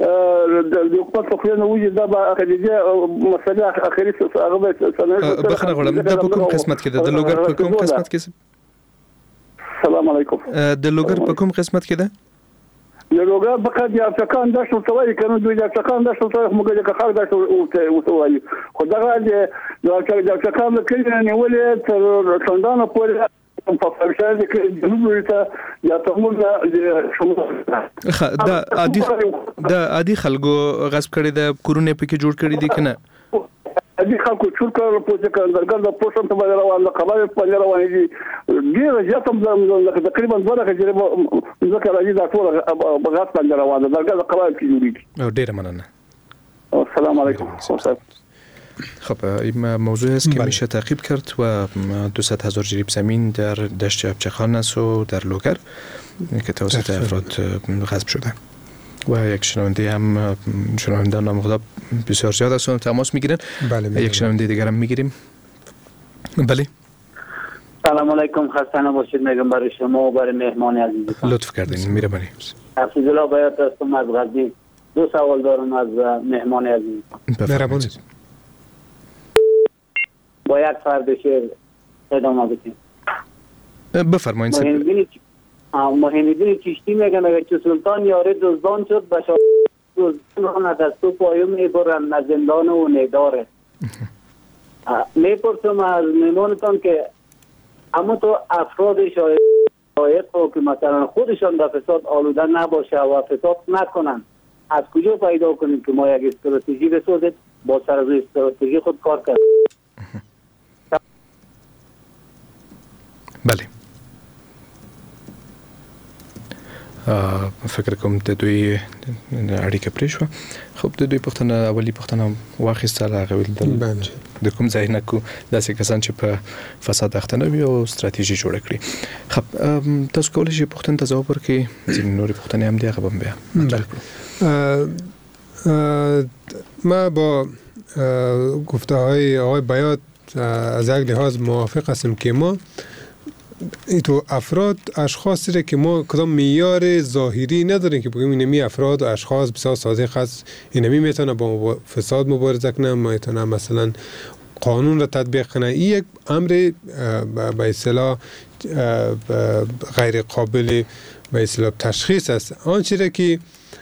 د وخت خو نه وایي دا اخري مسله اخري هغه بخنه غواړم د کوم قسمت کې د لوګر په کوم قسمت کې؟ السلام علیکم. د لوګر په کوم قسمت کې ده؟ د لوګر په قد یا څکان د شو توای کنه دوی د څکان د شو توای موږ د خلک د شو توای خو دا د څکان د کله نه ولې تر څندانه پورې په فرشاد کې جنوب ورته یا تمول د عادي خلکو غصب کړي د کورونه په کې جوړ کړي دي کنه دي خلکو څور کړو په ځکه درګر د پوسټ په بدل روان د قبایل په بدل روان دي ډیر زیاتم تقریبا 2 لک جریمه ځکه راځي دا ټول بغاوت باندې روان ده درګر د قبایل کې جوړیږي. ډیر مننه. السلام علیکم. خب این موضوع است که میشه تعقیب کرد و 200,000 جریب زمین در دشت ابچخان است و در لوگر که توسط افراد غصب شده و یک شنونده هم شنونده نام خدا بسیار زیاد است و تماس میگیرن. یک شنونده دیگر هم میگیریم. بله سلام علیکم، خسته نباشید میگم برای شما و برای مهمان عزیز. لطف کردین. میرمانی حفیظ الله بیات هستم از غزنی. 2 سوال دارم از مهمان عزیز. بفرمایید. با یک فرد شعر ادامه بدیم. بفرمایید. مهندین چشتی میگن اگر چه سلطان یاره دزدان شد بشار دزدان از تو پایو میبرن نه زندان و نداره. میپرسم از مهمانتان که اما تو افراد شاید که مثلا خودشان در فساد آلوده نباشه و فساد نکنن، از کجا پیدا کنیم که ما یک استراتژی بسازیم با سر از استراتژی خود کار کنیم؟ بله. فکر کوم د دوی اړیکه پرې شو. خب د دوی پښتنه اولی پښتنه واخیستل هغه ویل د کوم ځای نه کو داسې کسان چې په فساد اخته نه وي او ستراتیژي جوړ کړي. خب تاسو کولی شئ پښتون ته ځواب ورکړئ ځینې نورې پښتنې هم دي هغه هم بیا ما با گفته های آقای بیات از یک لحاظ موافق هستم که ما تو افراد اشخاصی را که ما کدام معیار ظاهری نداریم که بگیم اینمی افراد و اشخاص بسیار صادق است، اینمی میتونه با فساد مبارزه کنه، میتونه مثلا قانون را تطبیق کنه. این یک امر به اصطلاح غیر قابل به اصطلاح تشخیص است. آنچه را که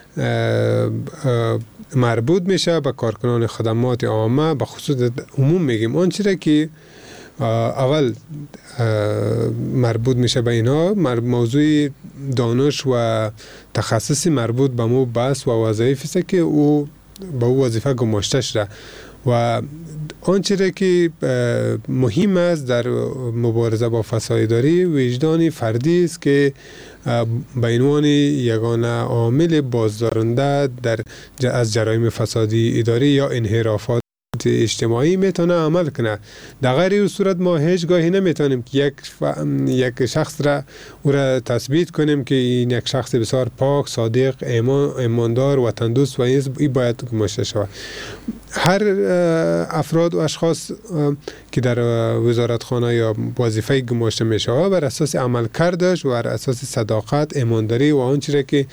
مربوط میشه به کارکنان خدمات عامه به خصوص عموم میگیم، آنچه را که اول مربوط میشه به اینا موضوع دانش و تخصصی مربوط به مو بحث و وظایفی است که او به او وظیفه گماشته شده و آنچه که مهم است در مبارزه با فساداری وجدان فردی است که به عنوان یگانه عامل بازدارنده از جرایم فسادی اداری یا انحرافات اجتماعی میتونه عمل کنه. در غیر این صورت ما هیچگاهی نمیتونیم که یک شخص را او را تثبیت کنیم که این یک شخص بسیار پاک، صادق، ایماندار، وطن دوست و این باید گماشته شود. هر افراد و اشخاص که در وزارتخانه یا وظیفه گماشته میشه بر اساس عمل کردش و بر اساس صداقت، ایمانداری و آنچه که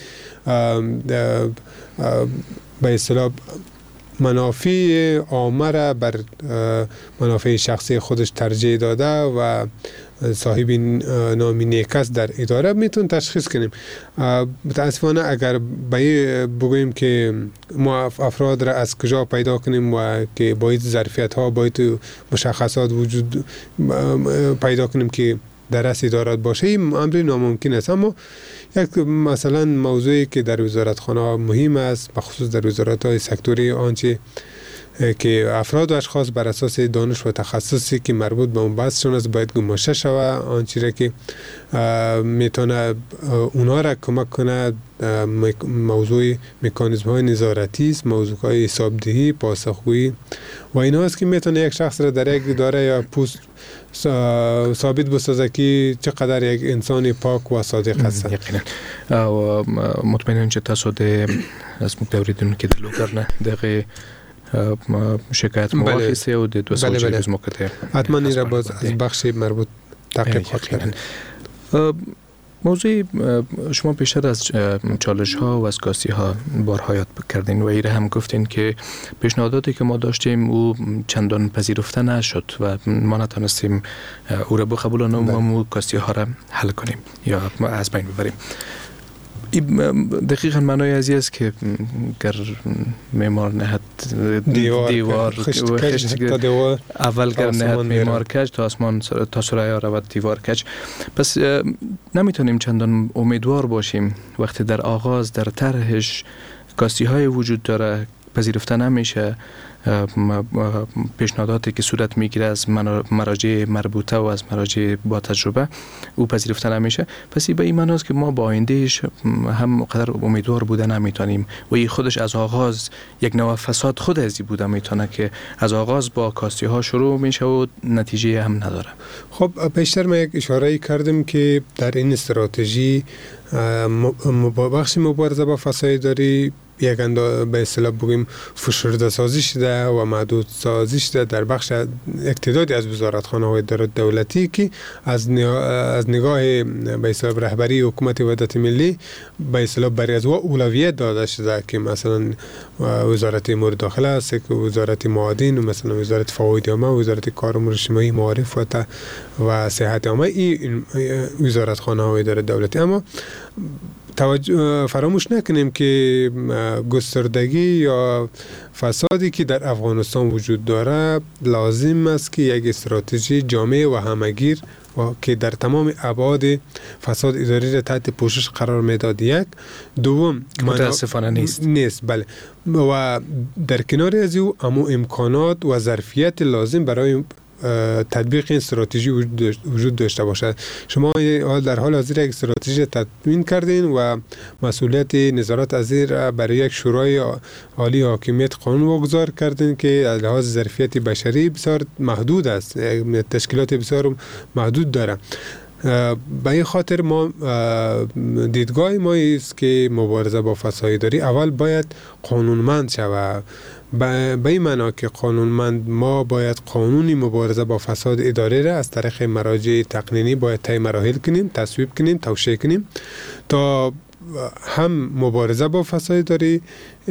به اصطلاح منافع عامه را بر منافع شخصی خودش ترجیح داده و صاحب نامی نیکس در اداره میتون تشخیص کنیم. متاسفانه اگر بگوییم که ما افراد را از کجا پیدا کنیم و که باید ظرفیت ها باید مشخصات وجود پیدا کنیم که در رأس ادارات باشه، این امر ناممکن است. اما یک مثلا موضوعی که در وزارتخانه مهم است بخصوص در وزارت‌های سکتوری آنچه که افراد و اشخاص بر اساس دانش و تخصصی که مربوط به اون بحثشون است باید گماشته شود. آنچه که میتونه اونا را کمک کنه موضوع مکانیزم های نظارتی است، موضوع های حسابدهی، پاسخگویی و اینا است که میتونه یک شخص را در یک اداره یا پست ثابت بسازه که چقدر یک انسان پاک و صادق هست. یقینا. و مطمئنم که تاسو از مقدوریدون که دلوگر نه دقیقه شکایت مواخصه و دو سال جریز مکته حتما این را باز از بخش مربوط تحقیق کنید. موضوع شما بیشتر از چالش ها و از کاستی ها بارها یاد کردین و ایره هم گفتین که پیشنهاداتی که ما داشتیم او چندان پذیرفته نشد و ما نتونستیم او را بقبولانیم و کاستی ها را حل کنیم یا از بین ببریم. دقیقا معنای ازی است که گر معمار نهد دیوار اول گر نهد معمار کج تا آسمان تا سریا رود دیوار کج. پس نمیتونیم چندان امیدوار باشیم وقتی در آغاز در طرحش کاستی های وجود داره، پذیرفته نمیشه پیشنهاداتی که صورت میگیره از مراجع مربوطه و از مراجع با تجربه او پذیرفته نمیشه. پس به این معنی است که ما با آیندهش هم قدر امیدوار بوده نمیتونیم و این خودش از آغاز یک نوع فساد خود ازی بوده میتونه که از آغاز با کاستی ها شروع میشه و نتیجه هم نداره. خب پیشتر ما یک اشاره کردم که در این استراتژی بخش مبارزه با فسادی یک به اصطلاح بگیم فشرده سازی شده و محدود سازی شده در بخش اقتداری از وزارتخانه‌های دولتی که از نگاه به اصطلاح رهبری حکومت وحدت ملی به اصطلاح برای از اولویت داده شده که مثلا وزارت امور داخله است، که وزارت معادن و مثلا وزارت فواید عامه، وزارت کار امور اجتماعی، معارف و صحت عامه این وزارتخانه‌های دولتی. اما فراموش نکنیم که گستردگی یا فسادی که در افغانستان وجود داره لازم است که یک استراتژی جامع و همگیر و که در تمام ابعاد فساد اداری را تحت پوشش قرار میداد. یک دوم متاسفانه نیست بله، و در کنار از او امکانات و ظرفیت لازم برای تطبیق این استراتژی وجود داشته باشد. شما در حال حاضر یک استراتژی تدوین کردین و مسئولیت نظارت از این برای یک شورای عالی حاکمیت قانون واگذار کردین که از لحاظ ظرفیت بشری بسیار محدود است، تشکیلات بسیار محدود داره. به این خاطر ما دیدگاه ما است که مبارزه با فسادی اول باید قانونمند شود. به این معنا که قانونمند ما باید قانونی مبارزه با فساد اداری را از طریق مراجع تقنینی باید طی مراحل کنیم، تصویب کنیم، توشیح کنیم تا هم مبارزه با فساد اداری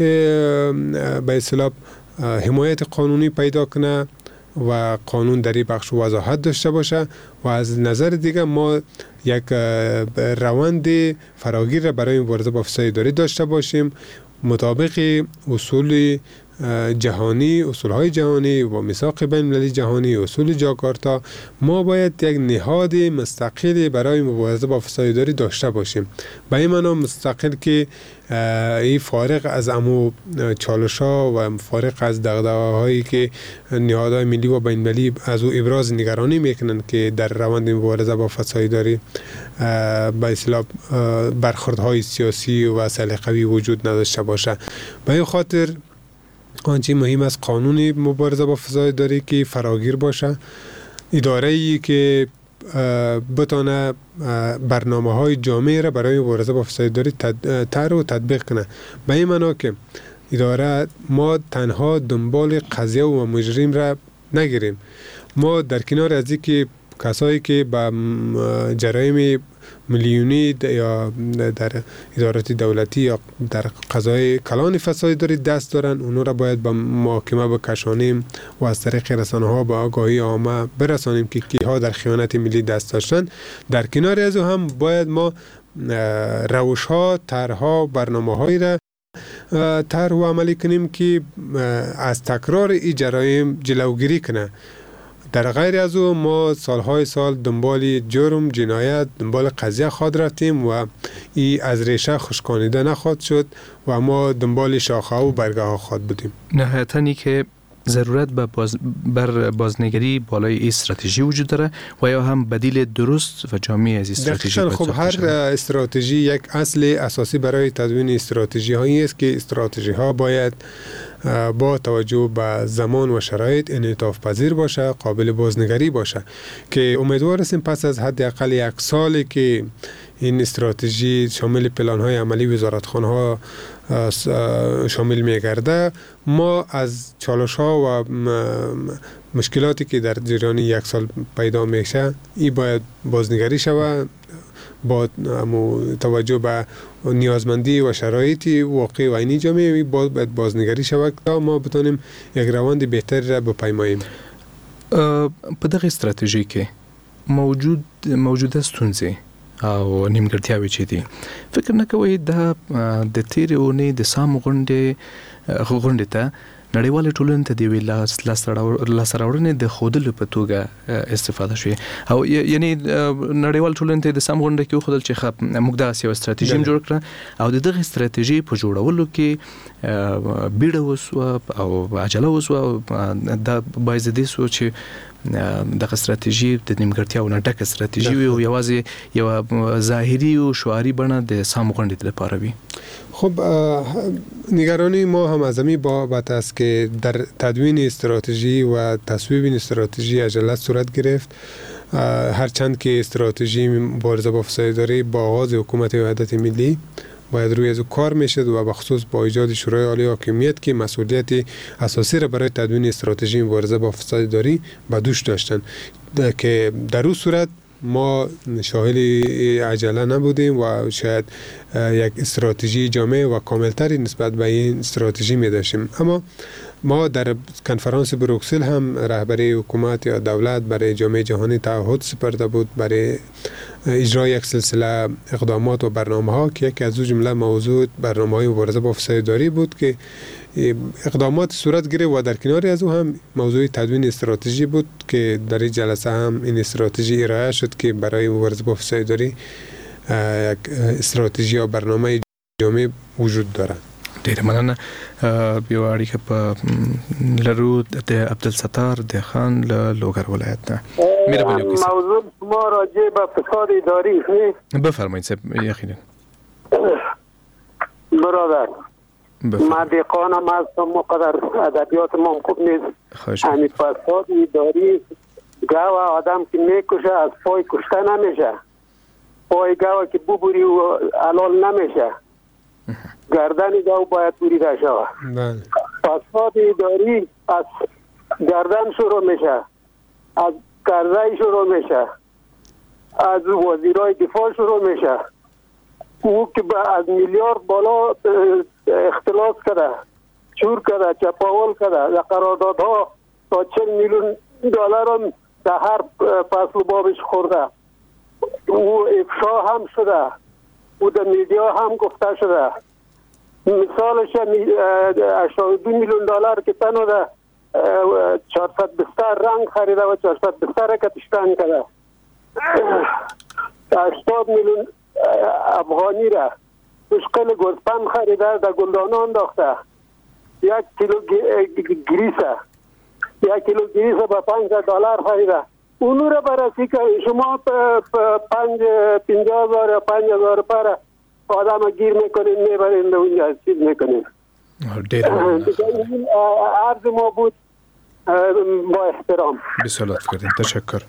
به اصطلاح حمایت قانونی پیدا کنه و قانون در این بخش وضاحت داشته باشه و از نظر دیگه ما یک روند فراگیر را برای مبارزه با فساد اداری داشته باشیم مطابق اصول جهانی، اصولهای جهانی و میثاق بین المللی جهانی، اصول جاکارتا. ما باید یک نهاد مستقل برای مبارزه با فساد اداری داشته باشیم. به این معنی مستقل که این فارغ از امو چالش‌ها و فارغ از دغدغه‌هایی که نهادهای ملی و بین المللی از او ابراز نگرانی میکنن که در روند مبارزه با فساد اداری به اصطلاح برخوردهای سیاسی و اصل قوی وجود نداشته باشه. به این خاطر آنچه مهم است قانون مبارزه با فساد اداری که فراگیر باشه، اداره‌ای که بتونه برنامه‌های جامع را برای مبارزه با فساد اداری طرح و تطبیق کنه. به این معنا که اداره ما تنها دنبال قضیه و مجرم را نگیریم. ما در کنار از اینکه کسایی که با جرایم میلیونی یا در ادارات دولتی یا در قضای کلان فساد اداری دست دارن، اونو را باید با محاکمه بکشانیم و از طریق رسانه‌ها به آگاهی عامه برسانیم که کیها در خیانت ملی دست داشتن. در کنار از هم باید ما روش‌ها، طرح‌ها، برنامه‌هایی را طرح و عملی کنیم که از تکرار این جرایم جلوگیری کنه. در غیر از او ما سالهای سال دنبال جرم، جنایت، دنبال قضیه خود رفتیم و ای از ریشه خشکانیده نخواهد شد و ما دنبال شاخه و برگه ها خود بودیم. نهایتاً که ضرورت بر بازنگری بالای این استراتژی وجود داره و یا هم بدیل درست و جامع از استراتژی. خب هر استراتژی یک اصل اساسی برای تدوین استراتژی هایی است که استراتژی ها باید با توجه به زمان و شرایط انعطاف پذیر باشه، قابل بازنگری باشه، که امیدوار هستیم پس از حداقل یک سالی که این استراتژی شامل پلان های عملی وزارتخانه ها شامل میگرده، ما از چالش ها و مشکلاتی که در جریان یک سال پیدا میشه این باید بازنگری شود با توجه به نیازمندی و شرایط واقعی و عینی جامعه باید بازنگری شود تا ما بتونیم یک روند بهتری را بپیماییم. په دغه استراتژي کې موجوده ستونزې او نیمګړتیاوې چې دي، فکر نه کوئ دا د تیرې اونۍ د سام غونډې ته نړیوال ټولنې ته دی لاسراوړنې د خودلو په توګه استفاده شوی او یعنی نړیوال ټولنې ته د سم غونډه کې خودل چې موږ د یو ستراتیژي جوړ کړه او دغه ستراتیژي په جوړولو کې بیړه وسو او عجله وسو دا باید دې سوچ دغه ستراتیژي د نیمګړتیاو نه ډکه ستراتیژي وي او یوازې یو ظاهري او شعاري بڼه د سم غونډې لپاره وي. خب نگرانی ما هم از همین بابت است که در تدوین استراتژی و تصویب این استراتژی عجله صورت گرفت، هرچند که استراتژی مبارزه با فساداری با آغاز حکومت وحدت ملی باید روی از کار میشد و بخصوص با ایجاد شورای عالی حاکمیت که مسئولیت اساسی را برای تدوین استراتژی مبارزه با فساداری به دوش داشتند که در اون صورت ما شاهد عجله نبودیم و شاید یک استراتژی جامع و کاملتری نسبت به این استراتژی می داشتیم. اما ما در کنفرانس بروکسل هم رهبری حکومت یا دولت برای جامعه جهانی تعهد سپرده بود برای اجرای یک سلسله اقدامات و برنامه ها که یکی از او جمله موضوع برنامه های مبارزه با فساداری بود که اقدامات صورت گرفت و در کنار از او هم موضوع تدوین استراتژی بود که در این جلسه هم این استراتژی ارائه شد که برای مبارزه با فساداری یک استراتژی یا برنامه جامع وجود دارد. ډیره مننه. یو اړیکه په لرو د عبدالستار د خان له لوګر ولایت نه. موضوع ما راجع به فساد اداری بفرمایید صاحب. یقینا برادر ما دقیقانم هستم، مقدر ادبیات ما خوب نیست. همین فساد اداری گاو آدم که میکشه از پای کشته نمیشه، پای گاو که ببری و حلال نمیشه، گردن گاو باید بریده شود. فساد اداری از گردن شروع میشه، از کرزی شروع میشه، از وزیرای دفاع شروع میشه. او که از میلیارد بالا اختلاس کرده، چور کرده، چپاول کرده، در قراردادها تا 40 میلیون دلار هم در هر فصل بابش خورده. او افشا هم شده، او در میدیا هم گفته شده. مثالش 82 میلیون دلار که تنو در 400 بستر رنگ خریده و 400 بستر که تشتن کرده. 80 میلیون افغانی را مشکل گوسفند خریده در گلدانه انداخته. 1 کیلو گریس با 500 دلار خریده. اونو را بررسی که شما 50,000 یا 5,000 پر آدم گیر میکنین میبرین اونجا چیز میکنین. عرض ما بود با احترام. بسیار لطف کردین. تشکر.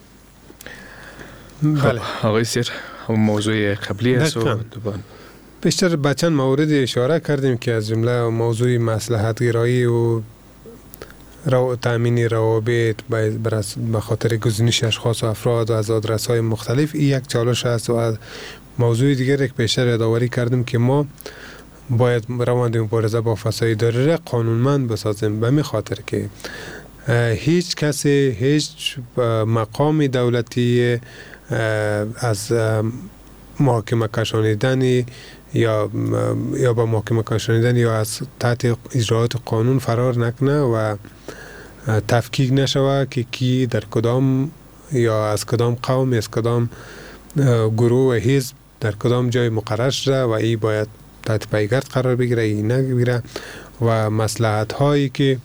بله آقای سیر موضوع قبلی است و دوباره بیشتر به چند مورد اشاره کردیم که از جمله موضوع مصلحت گرایی و تامین روابط به خاطر گزینش اشخاص و افراد و از آدرس‌های مختلف این یک چالش است. و موضوع دیگر یک بیشتر یادآوری کردیم که ما باید روند مبارزه با فساد اداری را قانونمند بسازیم، به همین خاطر که هیچ کسی هیچ مقام دولتی از محاکمه کشانیدنی یا با محاکمه کشانیدن یا از تحت اجرات قانون فرار نکنه و تفکیک نشوه که کی در کدام یا از کدام قوم از کدام گروه و حزب در کدام جای مقرر شده و ای باید تحت پیگرد قرار بگیره ای نگیره و مصلحت هایی که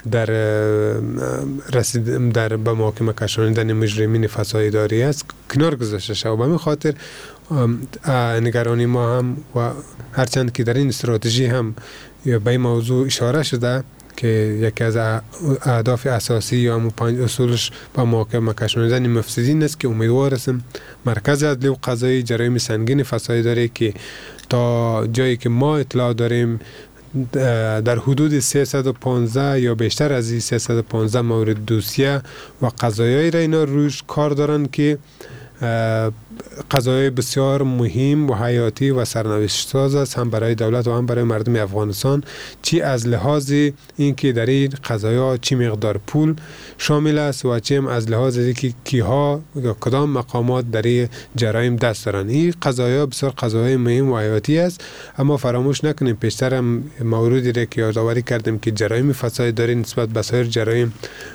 در به محاکمه کشانیدن مجرمین فساد اداری است کنار گذاشته شود. به همین خاطر نگرانی ما هم و هرچند که در این استراتژی هم به این موضوع اشاره شده که یکی از اهداف اساسی یا 5 اصولش با محاکمه کشانیدن مفسدین است که امیدوار هستم مرکز عدلی و قضایی جرایم سنگین فساد اداری که تا جایی که ما اطلاع داریم در حدود 315 یا بیشتر از این 315 مورد دوسیه و قضایایی را اینا روش کار دارن که قضایای بسیار مهم و حیاتی و سرنوشت ساز است، هم برای دولت و هم برای مردم افغانستان، چی از لحاظ اینکه در این قضایا چی مقدار پول شامل است و چی هم از لحاظ اینکه کیها یا کدام مقامات در این جرایم دست دارن. این قضایا بسیار قضایای مهم و حیاتی است. اما فراموش نکنیم پیشتر هم موردی را که یادآوری کردیم که جرایم فساد داری نسبت به سایر جرایم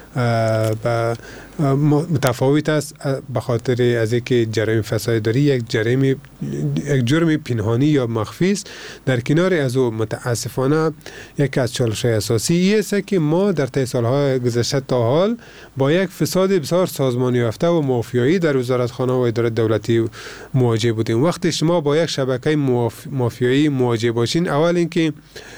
متفاوت است، به خاطر از اینکه جرایم فسادی یک جرم پنهانی یا مخفی است. در کنار از او متاسفانه یک از چالش‌های اساسی است که ما در طی سالهای گذشته تا حال با یک فساد بسیار سازمانی یافته و مافیایی در وزارتخانه و ادارات دولتی مواجه بودیم. وقتی شما با یک شبکه مافیایی مواجه باشین، اول اینکه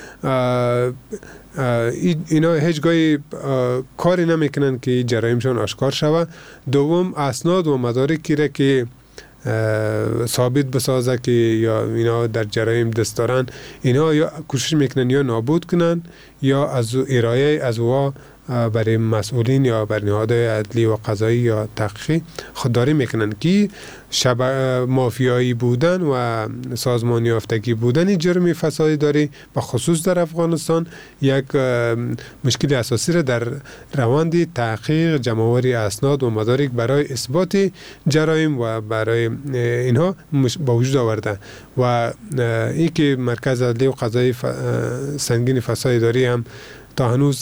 اینا هیچ گاهی کاری نمیکنن که جرایمشان آشکار شود. دوم، اسناد و مدارکی را که ثابت بسازه که یا اینا در جرایم دست دارن، اینا یا کوشش میکنن یا نابود کنن یا از ارائه از وا برای مسئولین یا بر نهادهای عدلی و قضایی یا تحقیقی خودداری میکنن که مافیایی بودن و سازمانی یافتگی بودن جرم فسادی داری به خصوص در افغانستان یک مشکل اساسی را در روند تحقیق جمع‌آوری اسناد و مدارک برای اثبات جرایم و برای اینها با وجود آورده. و این که مرکز عدلی و قضایی سنگین فسادی داری هم تا هنوز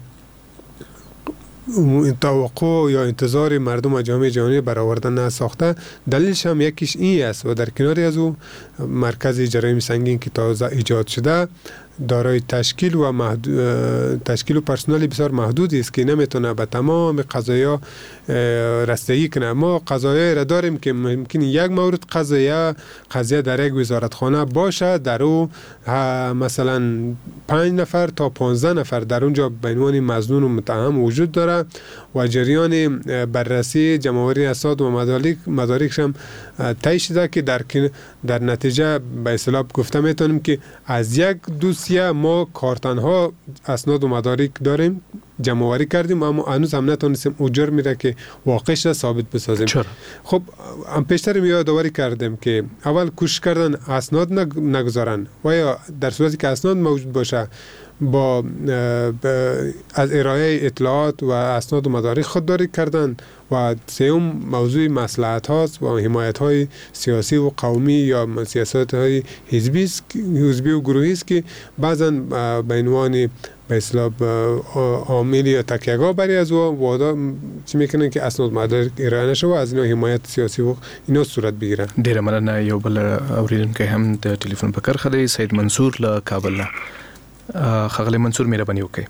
توقع یا انتظار مردم و جامعه جهانی برآورده نساخته. دلیلش هم یکیش این است و در کنار از او مرکز جرایم سنگین که تازه ایجاد شده دارای تشکیل و پرسنل بسیار محدودی است که نمیتونه به تمام قضایا رسیدگی کنه. ما قضایایی را داریم که ممکن یک مورد قضیه در یک وزارتخانه باشه، در او مثلا 5 نفر تا 15 نفر در اونجا به عنوان مظنون و متهم وجود داره و جریان بررسی جمع‌آوری اسناد و مدارکش هم طی شده که در نتیجه به اصطلاح گفته میتونیم که از یک دوسیه ما کارتنها اسناد و مدارک داریم جمع‌آوری کردیم، اما هنوز هم نتونستیم او جرمی را که واقعش را ثابت بسازیم. چرا؟ خب از یادآوری کردیم که اول کوشش کردن اسناد نگذارن و یا در صورتی که اسناد موجود باشه با از ارائه اطلاعات و اسناد و مدارک خودداری کردن. و سوم موضوع مصلحت هاست و حمایت های سیاسی و قومی یا سیاست های حزبی و گروهی است که بعضا به عنوان به اصطلاح عامل یا تکیه‌گاه برای از وادا چی میکنن که اسناد مدارک ارائه نشه و از اینا حمایت سیاسی و اینا صورت بگیرن. ډیره مننه. یو بل اوریدونکي هم د ټلیفون په کرخه دی، سید منصور له کابل نه. خغلی منصور مهرباني وکړئ.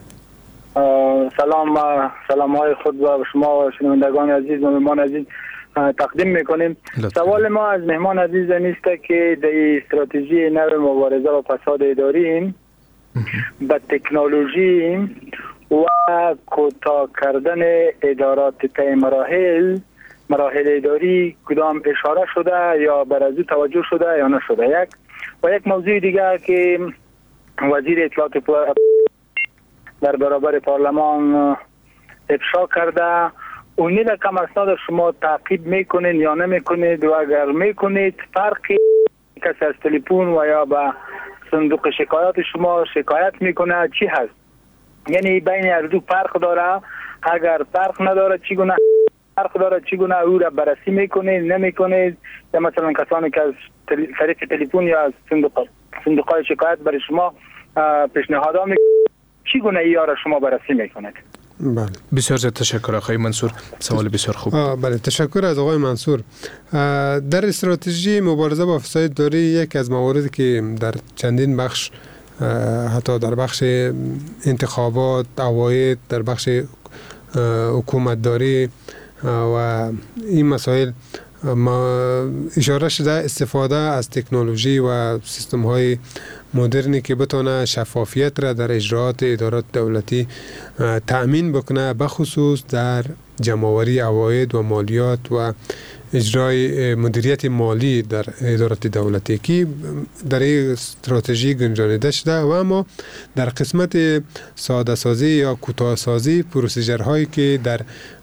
سلام های خود و شما و شنوندگان عزیز و مهمان عزیز تقدیم میکنیم. سوال ما از مهمان عزیز نیست که در استراتژی نو مبارزه با فساد اداری به تکنولوژی و کوتاه کردن ادارات طی مراحل اداری کدام اشاره شده یا بر از او توجه شده یا نشده. یک موضوع دیگر که وزیر اطلاعات در برابر پارلمان افشا کرده، اونی را کم اسناد شما تعقیب میکنین یا نمیکنید و اگر میکنید فرقی کسی از تلفن و یا به صندوق شکایات شما شکایت میکنه چی هست؟ یعنی بین هر دو فرق داره؟ اگر فرق نداره چگونه او را بررسی میکنید نمیکنید؟ یا مثلا کسانی که از طریق تلفن یا از صندوق شکایت برای شما پیشنهادات چگونه ای را شما بررسی میکنید؟ بله. بسیار زیاد تشکر آقای منصور. سوال بسیار خوب. بله، تشکر از آقای منصور. در استراتژی مبارزه با فساد اداری یک از مواردی که در چندین بخش، حتی در بخش انتخابات، عواید، در بخش حکومتداری و این مسائل اشاره شده، استفاده از تکنولوژی و سیستم های مدرنی که بتونه شفافیت را در اجرات ادارات دولتی تأمین بکنه، بخصوص در جمع‌آوری عواید و مالیات و اجرای مدیریت مالی در ادارات دولتی که در این استراتژی گنجانیده شده و اما در قسمت ساده سازی یا کوتاه سازی پروسیجرهایی که در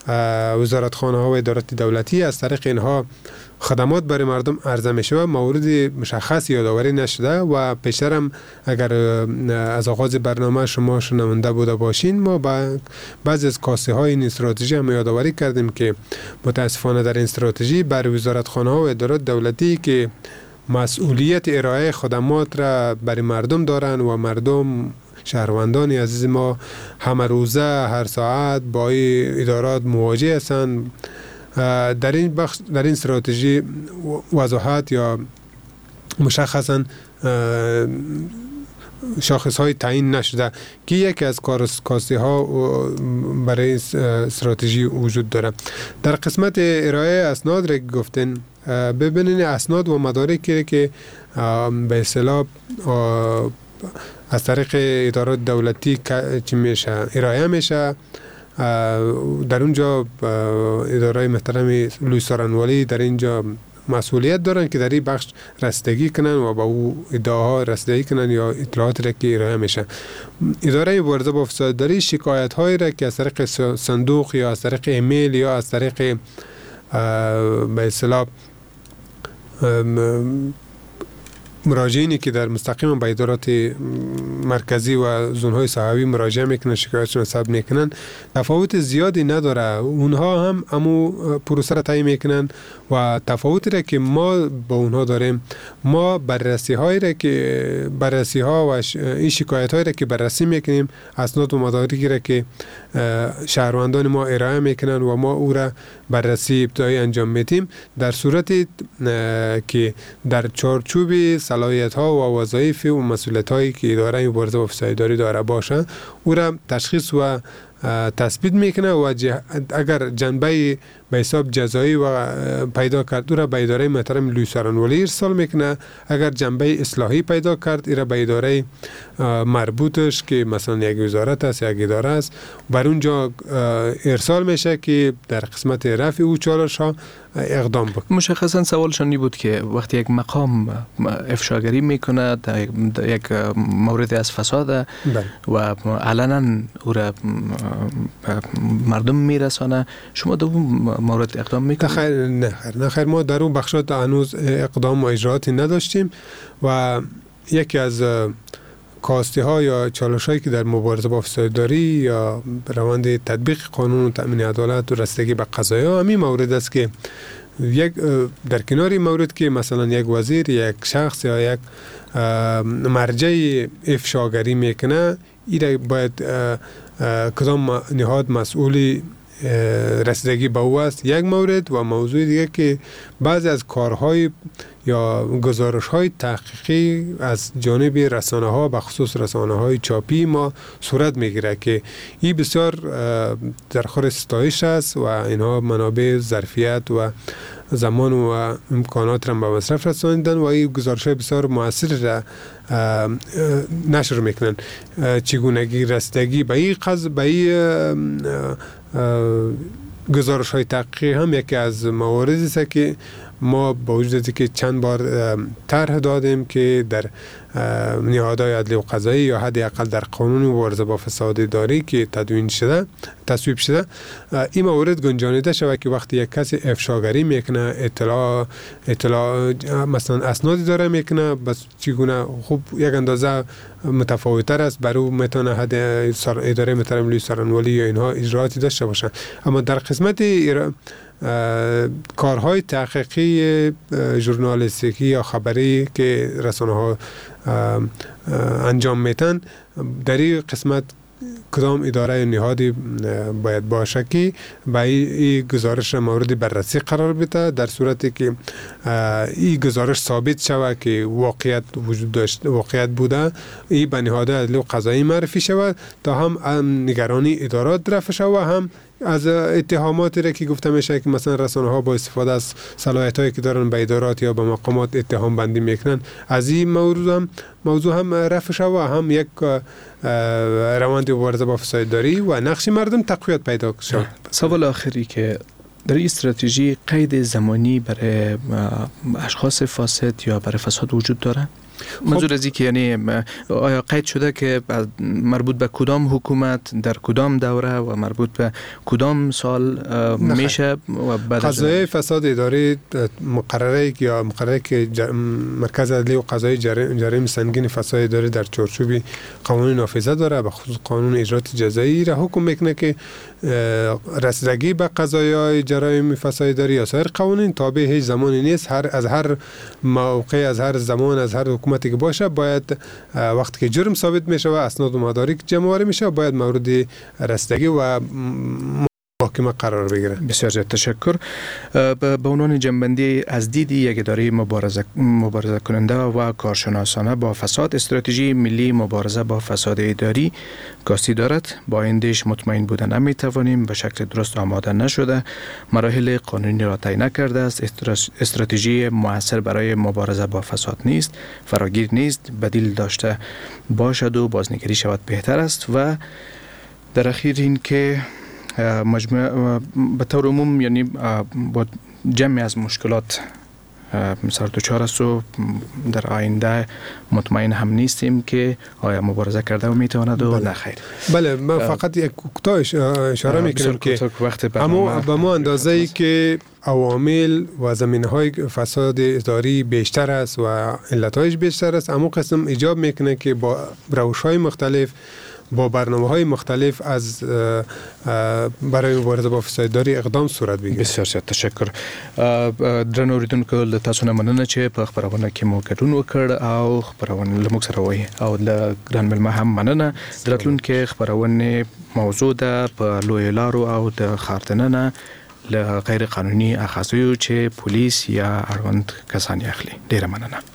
وزارتخانه ها و ادارات دولتی از طریق اینها خدمات برای مردم عرضه می شود. مورد مشخص یادآوری نشده و پیشتر هم اگر از آغاز برنامه شما شنونده بوده باشین، ما با بعضی از کاسه های این استراتژی هم یادآوری کردیم که متاسفانه در این استراتژی بر وزارتخانه ها و ادارات دولتی که مسئولیت ارائه خدمات را برای مردم دارن و مردم شهروندان عزیز ما همه روزه هر ساعت با ادارات مواجه هستند، در این بخش در این استراتژی وضاحت یا مشخصا شاخص های تعیین نشده که یکی از کاستی ها برای استراتژی وجود داره. در قسمت ارائه اسناد را گفتن، ببینید اسناد و مدارکی که به اصطلاح از طریق ادارات دولتی چی میشه ارائه میشه، در اونجا اداره محترم لوی سارنوالی در اینجا مسئولیت دارن که در این بخش رسیدگی کنن و با او ادعاها رسیدگی کنن یا اطلاعاتی را که ارائه میشه. اداره مبارزه با فسادداری شکایت هایی را که از طریق صندوق یا از طریق ایمیل یا از طریق به اصطلاح مراجعینی که در مستقیم به ادارات مرکزی و زونهای صحابی مراجعه میکنن، شکایتشون حساب میکنن، تفاوت زیادی نداره. اونها هم امو پروسه را طی میکنن و تفاوتی را که ما با اونها داریم، ما بررسی ها و این شکایت هایی را که بررسی میکنیم، اسناد و مدارکی را که شهروندان ما ارائه میکنن و ما او را بررسی ابتدایی انجام میدیم، در صورتی که در چارچوب صلاحیت ها و وظایف و مسئولیت هایی که اداره مبارزه با فسادداری داره باشه، او را تشخیص و تثبیت میکنه و اگر جنبه به حساب جزایی و پیدا کرد او را به اداره محترم لوی سارنوالی ارسال میکنه. اگر جنبه اصلاحی پیدا کرد او را به اداره مربوطش که مثلا یک وزارت است یک اداره است بر اونجا ارسال میشه که در قسمت رفع او چالش ها اقدام بکنه. مشخصا سوالشان این بود که وقتی یک مقام افشاگری میکنه در یک مورد از فساد و علنا او را مردم میرسانه، شما در اون مورد اقدام میکنید؟ نه خیر ما در اون بخشات هنوز اقدام و اجراعاتی نداشتیم و یکی از کاستی ها یا چالش هایی که در مبارزه با فسادداری یا روند تطبیق قانون و تأمین عدالت و رسیدگی به قضایا همین مورد است که یک در کنار مورد که مثلا یک وزیر یک شخص یا یک مرجع افشاگری میکنه، این باید کدام نهاد مسئولی رسیدگی به او است یک مورد، و موضوع دیگه که بعضی از کارهای یا گزارش‌های تحقیقی از جانب رسانه‌ها به خصوص رسانه‌های چاپی ما صورت میگیره که این بسیار در خور ستایش است و اینها منابع ظرفیت و زمان و امکانات را به مصرف رساندن و این گزارش‌های بسیار مؤثر را نشر میکنن. چگونگی رسیدگی به این گزارش‌های تحقیقی هم یکی از مواردی است که ما با وجودی که چند بار طرح دادیم که در نهادهای عدلی و قضایی یا حداقل در قانون مبارزه با فسادداری که تصویب شده این مورد گنجانیده شود که وقتی یک کسی افشاگری میکنه، اطلاع مثلا اسنادی داره میکنه، بس چگونه خوب یک اندازه متفاوت‌تر است، برای میتونه حد اداره محترم لوی سارنوالی یا اینها اجراعاتی داشته باشن. اما در قسمت کارهای تحقیقی ژورنالیستیکی یا خبری که رسانه‌ها انجام میتن، در این قسمت کدام اداره نهادی باید باشه که به این گزارش مورد بررسی قرار بده، در صورتی که این گزارش ثابت شود که واقعیت وجود داشت، واقعیت بوده، این به نهاد عدلی و قضایی معرفی شود تا هم نگرانی ادارات رفع شود و هم از اتهاماتی را که گفته میشه که مثلا رسانه ها با استفاده از صلاحیت هایی که دارن به ادارات یا به مقامات اتهام بندی میکنن، از این موضوع هم رفع شود و هم یک روند مبارزه با فسادداری و نقش مردم تقویت پیدا شود. سوال آخری که در این استراتژی قید زمانی برای اشخاص فاسد یا برای فساد وجود داره؟ منظور از که یعنی آیا قید شده که مربوط به کدام حکومت در کدام دوره و مربوط به کدام سال میشه و بعد قضایای فساد اداری مقرره که مرکز عدلی و قضای جرایم سنگین فساد اداری در چارچوب قانون نافذه داره، به خصوص قانون اجرات جزایی را حکم میکنه که رسیدگی به قضایای جرایم فساد اداری یا سایر قوانین تابع هیچ زمانی نیست. از هر موقع، از هر زمان، از هر حکومتی که باشه باید وقتی که جرم ثابت میشه و اسناد و مدارک جمع میشه باید مورد رسیدگی و محاکمه قرار بگیره. بسیار زیاد تشکر. به عنوان جنبندی از دید یک اداره مبارزه کننده و کارشناسانه با فساد، استراتژی ملی مبارزه با فساد اداری کاستی دارد. با آیندهش مطمئن بودن نمیتوانیم، به شکل درست آماده نشده، مراحل قانونی را طی نکرده است، استراتژی موثر برای مبارزه با فساد نیست، فراگیر نیست، بدیل داشته باشد و بازنگری شود بهتر است. و در اخیر این که به طور عموم یعنی با جمعی از مشکلات سر دچار است و در آینده مطمئن هم نیستیم که آیا مبارزه کرده و میتواند و نه خیر. بله، من فقط یک کوتاه اشاره میکنم که اما به ما اندازه ای که عوامل و زمینه‌های فساد اداری بیشتر است و علت‌هایش بیشتر است، اما قسم ایجاب میکنه که با روش‌های مختلف، با برنامه‌های مختلف از برای مبارزه با فساد اداری اقدام صورت بگیره. بسیار زیاد تشکر. درنو اوریدونکو له تاسو نه مننه چې په خبرونه کې مو ګډون وکړ او خبرونه له موږ سره وایي او له ګران ملما هم مننه. درتلونکو خبرونه موضوع ده په لوی لارو او د خارتنه له غیر قانوني اخاصیو چې پولیس یا اړوند کسان اخلي. ډیره مننه.